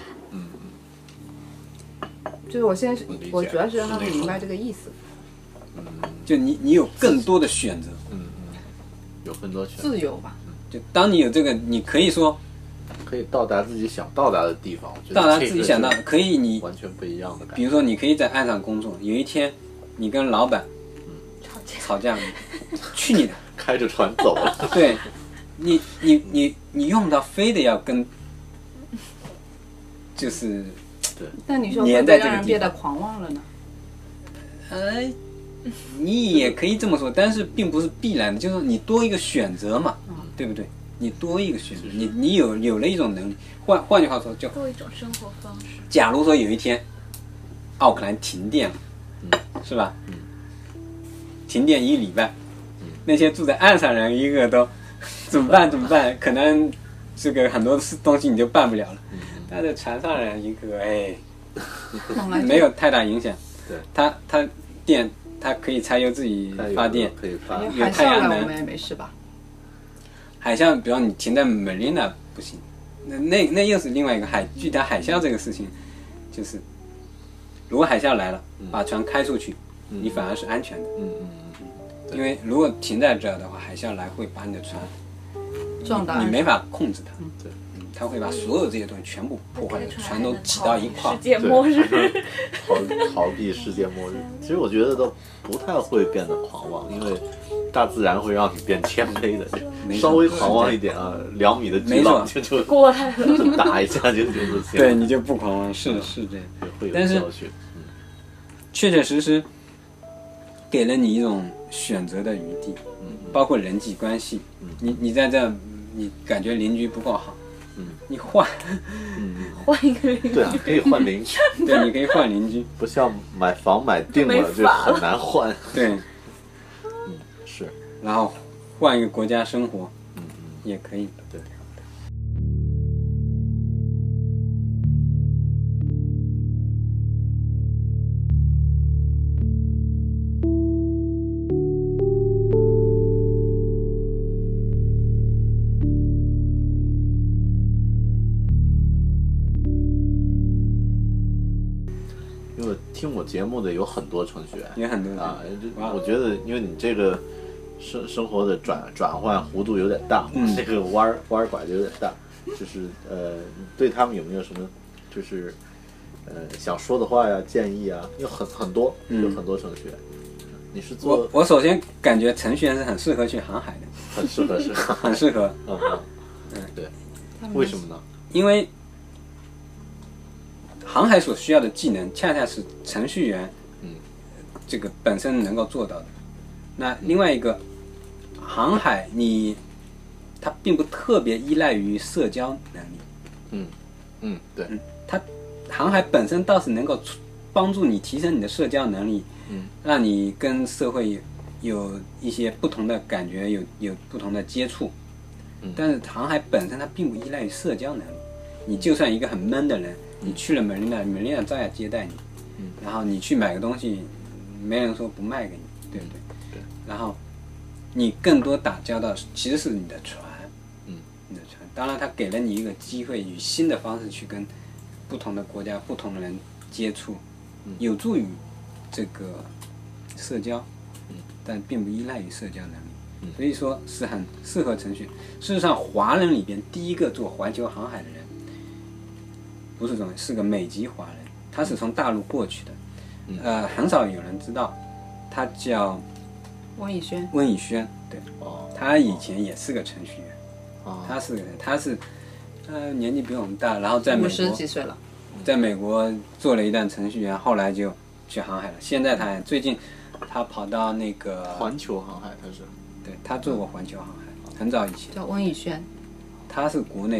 就是我现在是我理解我主要是让他们是那种明白这个意思， 就你你有更多的选择， 嗯嗯，有很多选择， 自由吧。 就当你有这个，你可以说可以到达自己想到达的地方。我觉得到达这个自己想到是， 可以你完全不一样的感觉。 比如说你可以在岸上工作，有一天你跟老板吵架，去你的， 开着船走了， 对你你你你用不到非得要跟，就是但你说会黏不会让人在这个地方变得狂妄了呢？ 呃，你也可以这么说，但是并不是必然的，就是说你多一个选择嘛，对不对？你多一个选择，你你有有了一种能力，换换句话说，就多一种生活方式。 假如说有一天奥克兰停电了，是吧？停电一个礼拜，那些住在岸上人一个都怎么办？怎么办？可能这个很多事东西你就办不了了。但是船上人一个，哎，没有太大影响。 对， 他他电他可以柴油自己发电， 可以发有海啸了， 太阳能我们也没事吧？ 海啸，比方你停在 Marina 不行，那那那又是另外一个海。具体海啸这个事情，就是如果海啸来了，把船开出去，你反而是安全的。 嗯嗯嗯， 因为如果停在这儿的话，海啸来会把你的船撞到岸你没法控制它。 对， 嗯，它会把所有这些东西全部破坏，全都挤到一块儿世。界末日。 逃逃避世界末日。其实我觉得都不太会变得狂妄，因为大自然会让你变谦卑的， 没错稍微狂妄一点啊，两米的巨浪就就过来了。 就打一下就就是行。 对，你就不狂妄，是是这样。 会有但是教训。 确确实实给了你一种选择的余地，包括人际关系。你你在这儿，你感觉邻居不够好，你换， 换一个邻居。 对啊，可以换邻居， 对，你可以换邻居， 不像买房买定了就没法了很难换。 对， 是， 然后换一个国家生活，也可以。 对。因为听我节目的有很多程序员， 也很多啊，就哇我觉得，因为你这个生生活的转转换弧度有点大， 嗯这个弯儿弯儿拐的有点大，就是呃，你对他们有没有什么就是呃想说的话呀、建议啊？有很很多， 嗯有很多程序员，你是我做我首先感觉程序员是很适合去航海的， 很适合是， 很适合， 嗯嗯，对，为什么呢？ 因为航海所需要的技能，恰恰是程序员， 嗯， 这个本身能够做到的。那另外一个，航海你它并不特别依赖于社交能力， 嗯嗯，对， 它航海本身倒是能够出帮助你提升你的社交能力， 嗯， 让你跟社会有有一些不同的感觉，有有不同的接触。 嗯但是航海本身它并不依赖于社交能力，你就算一个很闷的人，你去了 Marina，Marina 照样接待你， 嗯， 然后你去买个东西，没人说不卖给你，对不对？ 对。 然后你更多打交道其实是你的船， 嗯， 你的船。当然，它给了你一个机会，以新的方式去跟不同的国家、不同的人接触，有助于这个社交，但并不依赖于社交能力。所以说是很适合程序员。事实上，华人里边第一个做环球航海的人，不是中国，是个美籍华人，他是从大陆过去的，呃，很少有人知道，他叫温以轩， 温以轩，对， 哦， 他以前也是个程序员， 哦， 他是他是，呃，年纪比我们大，然后在美五十国几岁了， 在美国做了一段程序员，后来就去航海了。现在他最近他跑到那个环球航海，他是对他做过环球航海，很早以前。 叫温以轩， 他是国内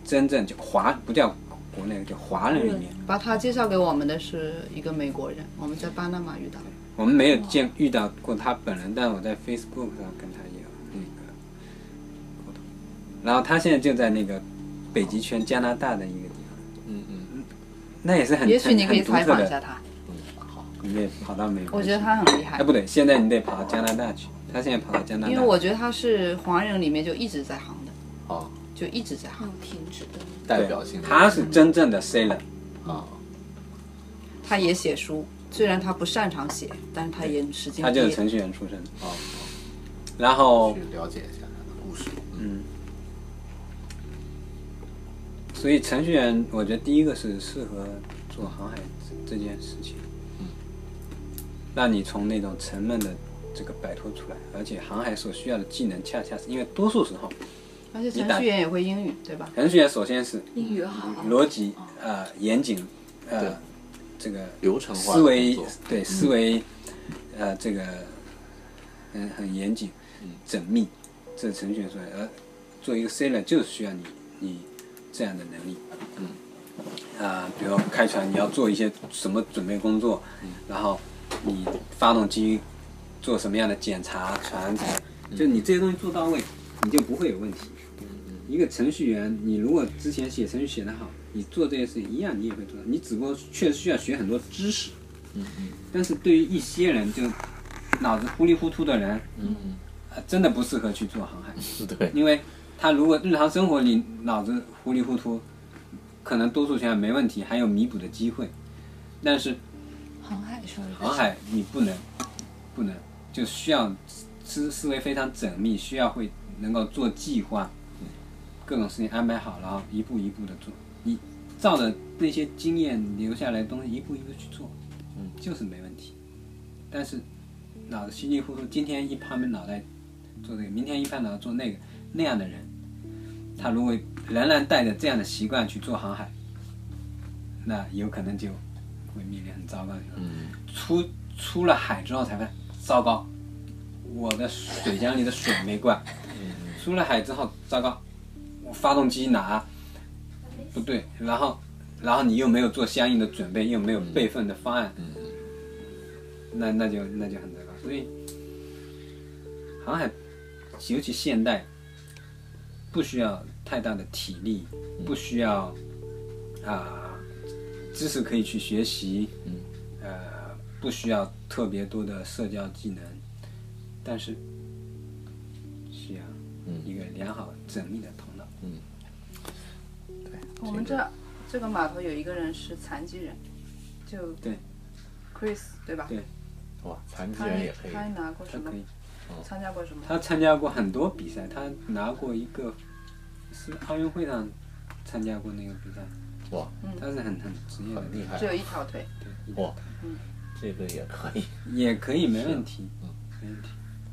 真正就华不叫国内叫华人里面， 把他介绍给我们的是一个美国人，我们在巴拿马遇到的。 我们没有见遇到过他本人，但我在 Facebook 上跟他有那个沟通。然后他现在就在那个北极圈加拿大的一个地方， 嗯嗯， 那也是很也许你可以很很独特的采访一下他， 你得跑到美国去。 我觉得他很厉害哎，不对，现在你得跑到加拿大去。他现在跑到加拿大， 因为我觉得他是华人里面就一直在行的， 哦， 就一直在行。 停止的。 代表性的他是真正的 sailor， 啊， 他也写书，虽然他不擅长写，但是他也实践。 他就是程序员出身。 哦， 然后去了解一下他的故事。 嗯，所以程序员，我觉得第一个是适合做航海这件事情， 嗯， 让你从那种沉闷的这个摆脱出来，而且航海所需要的技能，恰恰是因为多数时候， 而且程序员也会英语，对吧？ 程序员首先是英语好， 逻辑呃严谨呃这个流程化的思维工作对思维呃这个很很严谨缜密，这是程序员说的。而做一个 sailor 就是需要你你这样的能力，嗯啊、呃，比如开船你要做一些什么准备工作，然后你发动机做什么样的检查，船才就你这些东西做到位，你就不会有问题。一个程序员，你如果之前写程序写得好，你做这些事情一样，你也会做到。你只不过确实需要学很多知识， 嗯嗯但是对于一些人就脑子糊里糊涂的人， 嗯呃真的不适合去做航海， 嗯，对， 因为他如果日常生活里脑子糊里糊涂，可能多数情况没问题，还有弥补的机会，但是航海上航海你不能不能就需要思思维非常缜密，需要会能够做计划，各种事情安排好，然后一步一步的做，你照着那些经验留下来的东西一步一步去做， 嗯， 就是没问题。但是脑子稀里糊涂，今天一拍脑袋做这个，明天一拍脑袋做那个，那样的人，他如果仍然带着这样的习惯去做航海，那有可能就会面临很糟糕的情况。 嗯出出了海之后才发现，糟糕，我的水箱里的水没灌。出了海之后，糟糕，我发动机哪不对，然后然后你又没有做相应的准备，又没有备份的方案，那那就那就很糟糕。所以航海，尤其现代，不需要太大的体力，不需要啊、知识可以去学习，呃，不需要特别多的社交技能，但是需要一个良好缜密的头脑。 我们这这个码头有一个人是残疾人，就对 Chris 对吧？ 对， 哇，残疾他人也可以， 他拿过什么他可以？ 参加过什么？ 他参加过很多比赛，他拿过一个是奥运会上参加过那个比赛， 哇， 他是很很职业的很厉害只，有一条腿。 对， 哇，这个也可以， 也可以没问题，没问题。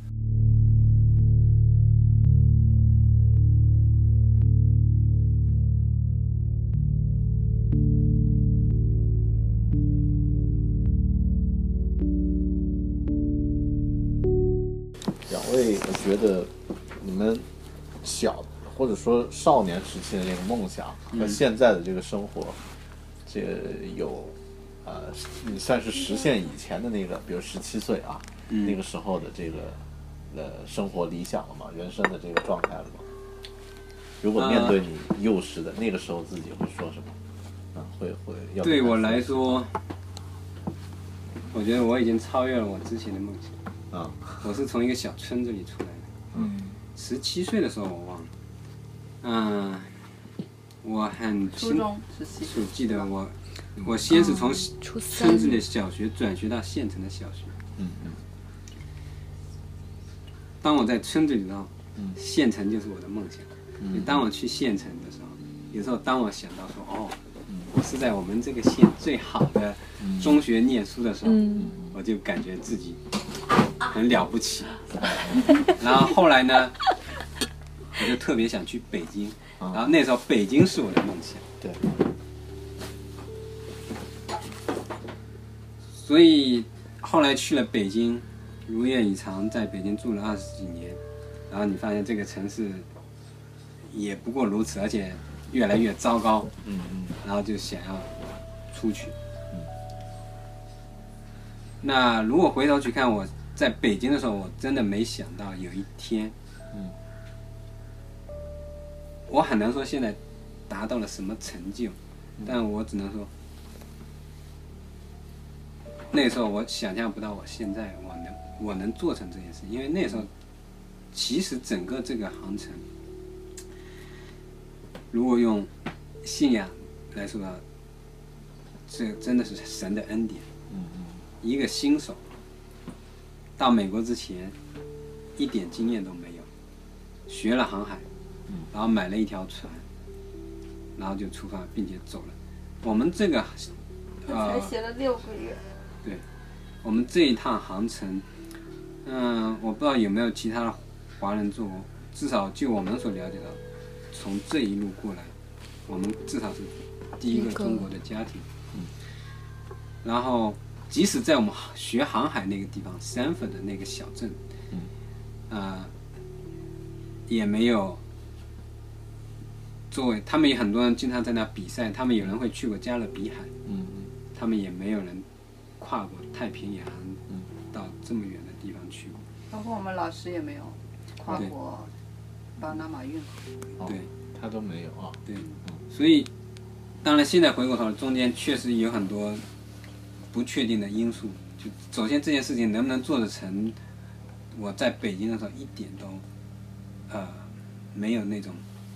两位，我觉得你们小或者说少年时期的那个梦想和现在的这个生活，这个有呃，你算是实现以前的那个，比如十七岁啊，那个时候的这个呃生活理想了吗？人生的这个状态了吗？如果面对你幼时的那个时候，自己会说什么？啊，会会要对我来说，我觉得我已经超越了我之前的梦想。 啊， 我是从一个小村子里出来的， 嗯， 十七岁的时候我忘了，嗯，我很清初中十七楚记得我，我先是从初三村子里的小学转学到县城的小学。 嗯嗯当我在村子里的时候，县城就是我的梦想。 嗯当我去县城的时候，有时候当我想到说，哦，我是在我们这个县最好的中学念书的时候， 嗯我就感觉自己很了不起。然后后来呢，我就特别想去北京，然后那时候北京是我的梦想。 对， 所以后来去了北京，如愿以偿，在北京住了二十几年。然后你发现这个城市也不过如此，而且越来越糟糕， 嗯嗯然后就想要出去。那如果回头去看我在北京的时候，我真的没想到有一天， 嗯， 我很难说现在达到了什么成就，但我只能说，那时候我想象不到我现在我能我能做成这件事，因为那时候其实整个这个航程，如果用信仰来说的话，这真的是神的恩典。 嗯嗯一个新手到美国之前一点经验都没有，学了航海，然后买了一条船，然后就出发并且走了。我们这个呃才学了六个月。 对，我们这一趟航程，嗯、我不知道有没有其他的华人做过，至少就我们所了解到，从这一路过来，我们至少是第一个中国的家庭。然后，即使在我们学航海那个地方，三藩的那个小镇， 嗯， 呃，也没有作为他们也很多人经常在那比赛，他们有人会去过加勒比海， 嗯他们也没有人跨过太平洋， 嗯， 到这么远的地方去过。 包括我们老师也没有跨过巴拿马运河。 对， 他都没有啊。 对，所以当然现在回过头来，中间确实有很多不确定的因素。就首先这件事情能不能做得成，我在北京的时候一点都呃没有那种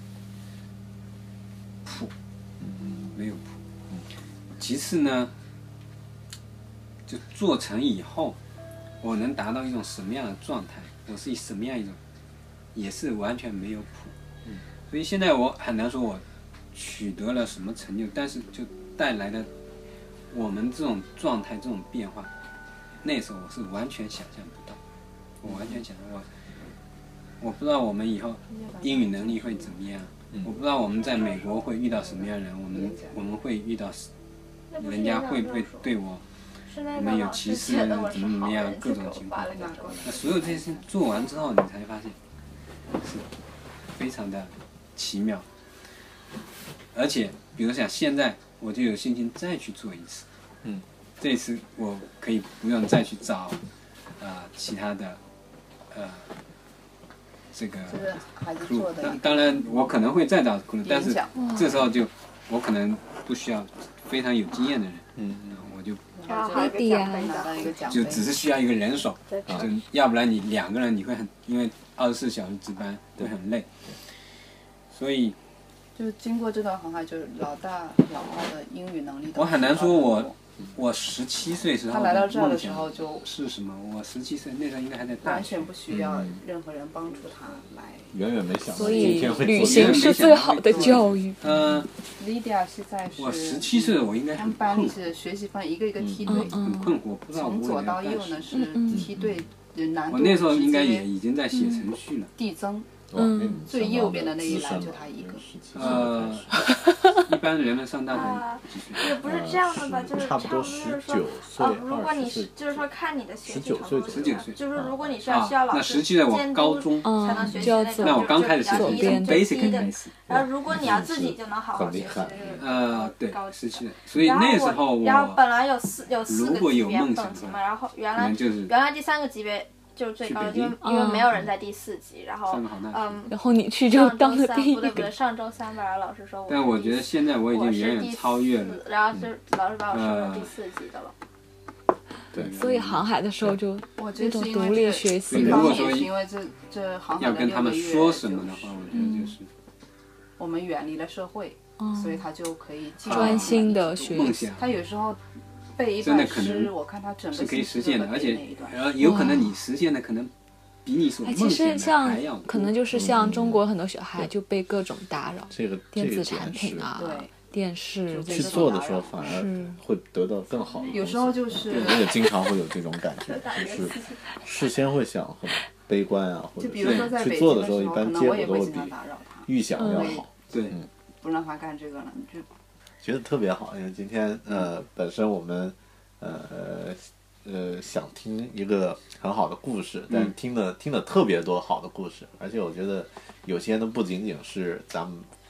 谱，没有谱。其次呢，就做成以后，我能达到一种什么样的状态，我是以什么样一种，也是完全没有谱。所以现在我很难说我取得了什么成就，但是就带来的我们这种状态、这种变化，那时候我是完全想象不到，我完全想象我，我不知道我们以后英语能力会怎么样，我不知道我们在美国会遇到什么样的人，我们我们会遇到人家会不会对我，我们有歧视，怎么怎么样，各种情况。那所有这些事情做完之后，你才发现是非常的奇妙。而且，比如像现在，我就有信心再去做一次。 嗯， 这次我可以不用再去找，呃，其他的，呃，这个这是孩子 crew 做的一个当当然，我可能会再找 crew，但是影响这时候就我可能不需要非常有经验的人， 嗯嗯，我就然后弟弟啊拿到一个奖杯， 就只是需要一个人手，就要不然你两个人你会很，因为二十四小时值班会很累，所以就是经过这段航海，就是老大老二的英语能力都我很难说我提高了我十七岁时候他来到这儿的梦想时候就是什么？我十七岁那时候应该还在大学完全，不需要任何人帮助他来。 远远没想到所以今天会旅做这个行是最好的教育。 嗯， Lydia 现在是我十七岁我应该他很困们班里是学习方一个一个梯队， 很困惑，不知道我从左要干什么到右呢是梯队的难度我那时候应该直接也已经在写程序了。 递增， 嗯最右边的那一栏就他一个。 呃，一般人们上大啊学几岁？ 也不是这样的吧，就是差不多就是十说九，岁呃，如果你二十岁是就是说看你的学习十九岁程度， 十九岁就是如果你是啊要需要老那师十七岁我监督高中才能学习就要走的那种， 那我刚开始就写是比较低的左边最 basic 低的开始。 然后如果你要自己就能好好学习， 很厉害就是呃，对高， 十七岁，所以然后那时候我，然后我本来有四有四如个级别果有梦等级嘛， 想的话然后原可来能就是原来第三个级别就是最高的， 去北因为京因为没有人在第四级，然后上个好大学。 嗯， 然后你去就上周当了第一三不对不对， 个， 上周三吧，然后老师说我是第但我觉得现在我已经我是远远第超越了。 四，然后就老师把我升呃到第四级的了。 对， 所以航海的时候就我觉那种得是因为独立这学习对一方如果说面也是因为这这航海的要跟他们六个月说什么的就是话，我觉得就是我们远离了社会，所以他就可以进入专心的学习。 梦想他有时候背一段真的可能诗，我看他整个是可以实信息现的，而且都在背那一段然后有可能你实现的可能比你所哎，其梦想的实像还要可能就是像中国很多小孩就被各种打扰， 这个电子这个点产品是啊对、 电视就去这种做的时候反而是会得到更好的东西。 有时候就是我也经常会有这种感觉，就是事先会想很悲观啊，或者就比如说在是北去做的时候， 京的时候，可一般结能我也会果都会比经常打扰他， 预想要好。 对， 不让他干这个了，你就觉得特别好，因为今天呃本身我们呃呃想听一个很好的故事，但是听了听了特别多好的故事，而且我觉得有些呢不仅仅是咱们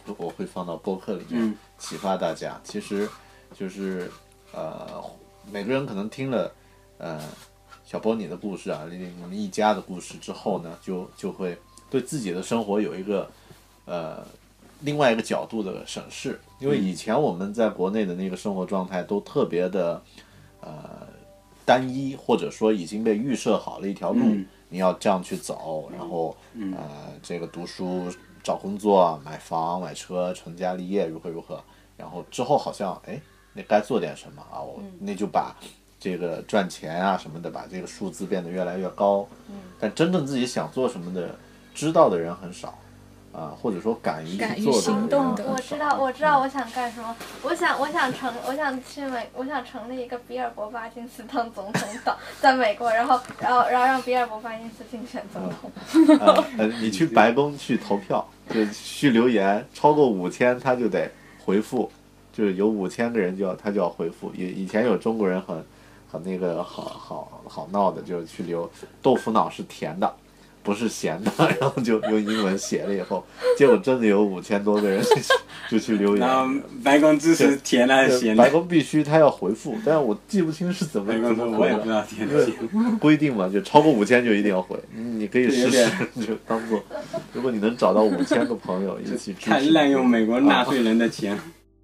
我会放到播客里面嗯启发大家。其实就是呃，每个人可能听了呃小波你的故事啊，你们一家的故事之后呢，就就会对自己的生活有一个呃另外一个角度的审视。因为以前我们在国内的那个生活状态都特别的呃单一，或者说已经被预设好了一条路， 嗯你要这样去走，然后嗯呃这个读书、找工作、买房、买车、成家立业如何如何，然后之后好像哎，那该做点什么啊？我那就把这个赚钱啊什么的，把这个数字变得越来越高。但真正自己想做什么的，知道的人很少啊，或者说敢于敢于去做行动的人很少我知道，我知道我想干什么。我想，我想成，我想去美，我想成立一个比尔博巴金斯当总统党，在美国，然后，然后，然后让比尔博巴金斯竞选总统。 啊，呃，你去白宫去投票，就去留言，超过五千他就得回复，就是有五千个人就要他就要回复。以以前有中国人很很那个好好好闹的，就是去留豆腐脑是甜的，不是咸的，然后就用英文写了以后，结果真的有五千多个人就去留言。 然后白宫支持甜的还是咸的？ 白宫必须他要回复，但是我记不清是怎么白怎么回宫说我也不知的。 道甜的咸的。 规定嘛，就超过五千就一定要回。嗯你可以试试，就当做，如果你能找到五千个朋友一起支持， 太滥用美国纳税人的钱。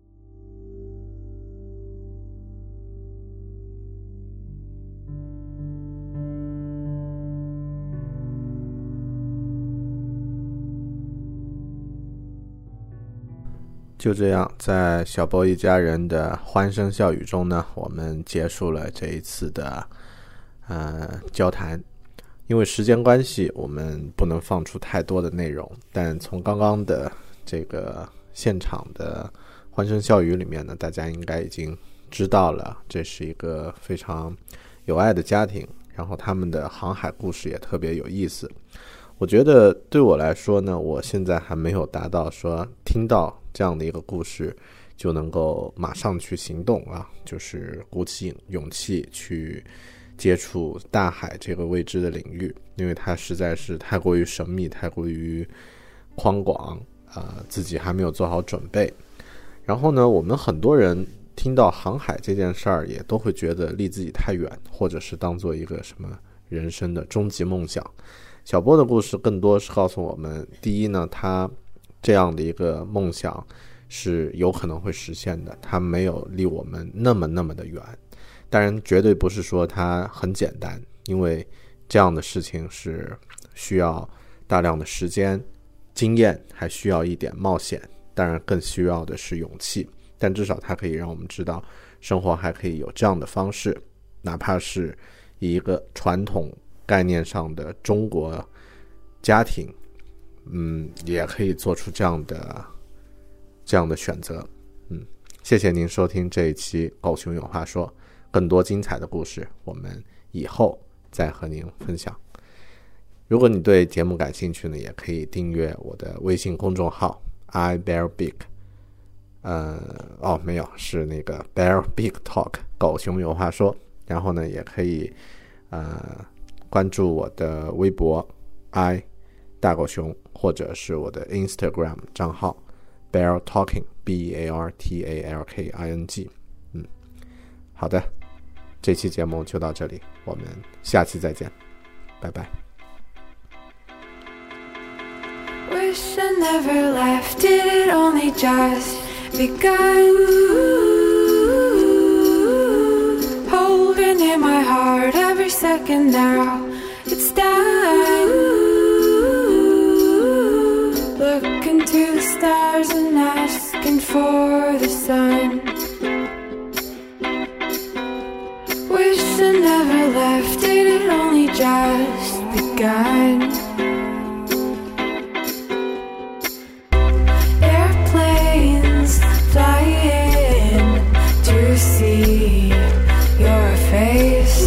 就这样，在小波一家人的欢声笑语中呢，我们结束了这一次的呃交谈。因为时间关系，我们不能放出太多的内容，但从刚刚的这个现场的欢声笑语里面呢，大家应该已经知道了，这是一个非常有爱的家庭，然后他们的航海故事也特别有意思。我觉得对我来说呢，我现在还没有达到说听到这样的一个故事就能够马上去行动啊，就是鼓起勇气去接触大海这个未知的领域，因为它实在是太过于神秘，太过于宽广，呃，自己还没有做好准备。然后呢，我们很多人听到航海这件事儿，也都会觉得离自己太远，或者是当做一个什么人生的终极梦想。小波的故事更多是告诉我们，第一呢，他这样的一个梦想是有可能会实现的，他没有离我们那么那么的远。当然绝对不是说它很简单，因为这样的事情是需要大量的时间、经验，还需要一点冒险，当然更需要的是勇气。但至少它可以让我们知道，生活还可以有这样的方式，哪怕是以一个传统概念上的中国家庭，嗯，也可以做出这样的这样的选择。嗯，谢谢您收听这一期狗熊有话说，更多精彩的故事我们以后再和您分享。如果你对节目感兴趣呢，也可以订阅我的微信公众号 I Bear Big， 呃，哦，没有，是那个 Bear Big Talk 狗熊有话说。然后呢，也可以呃关注我的微博 I 大狗熊，或者是我的 Instagram 账号 Bear Talking B A R T A L K I N G。 嗯，好的，这期节目就到这里，我们下期再见，拜拜。 Wish I never left, did it only just begun? Holding in my heart every second now, it's done. Looking to the stars and asking for the sun. Wish I never left, did it only just begun? Airplanes flying to see your face.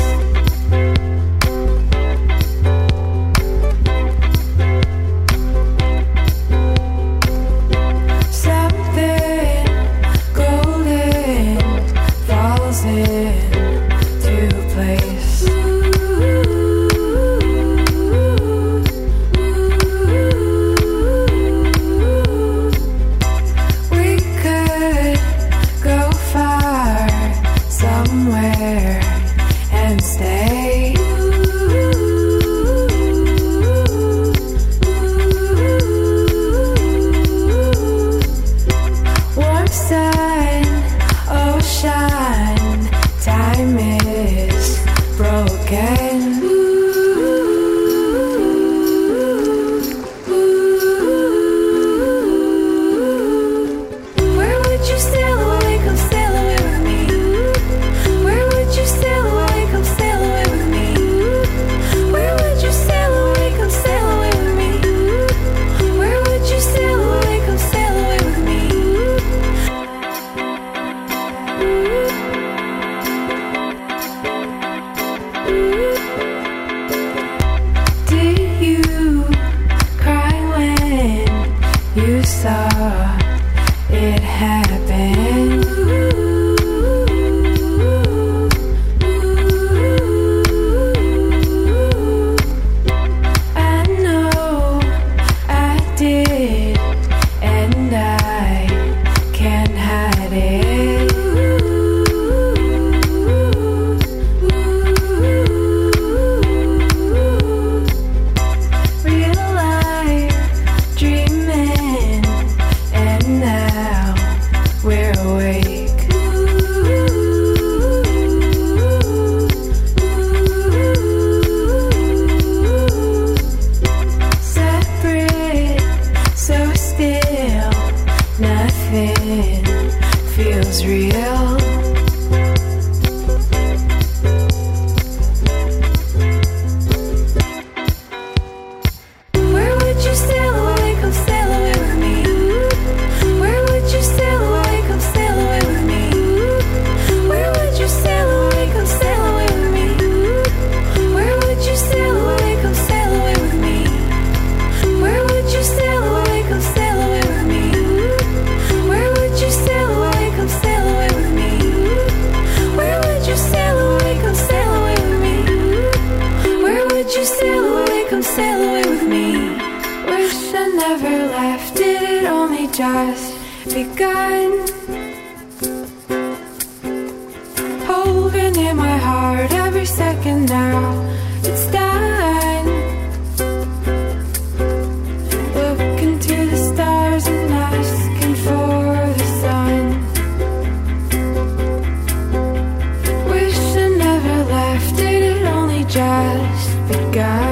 Something golden falls into place. Ooh. Won't you sail away, come sail away with me? Wish I never left, did it only just begun? Holding in my heart every second now, it's done. Looking to the stars and asking for the sun. Wish I never left, did it only just begun?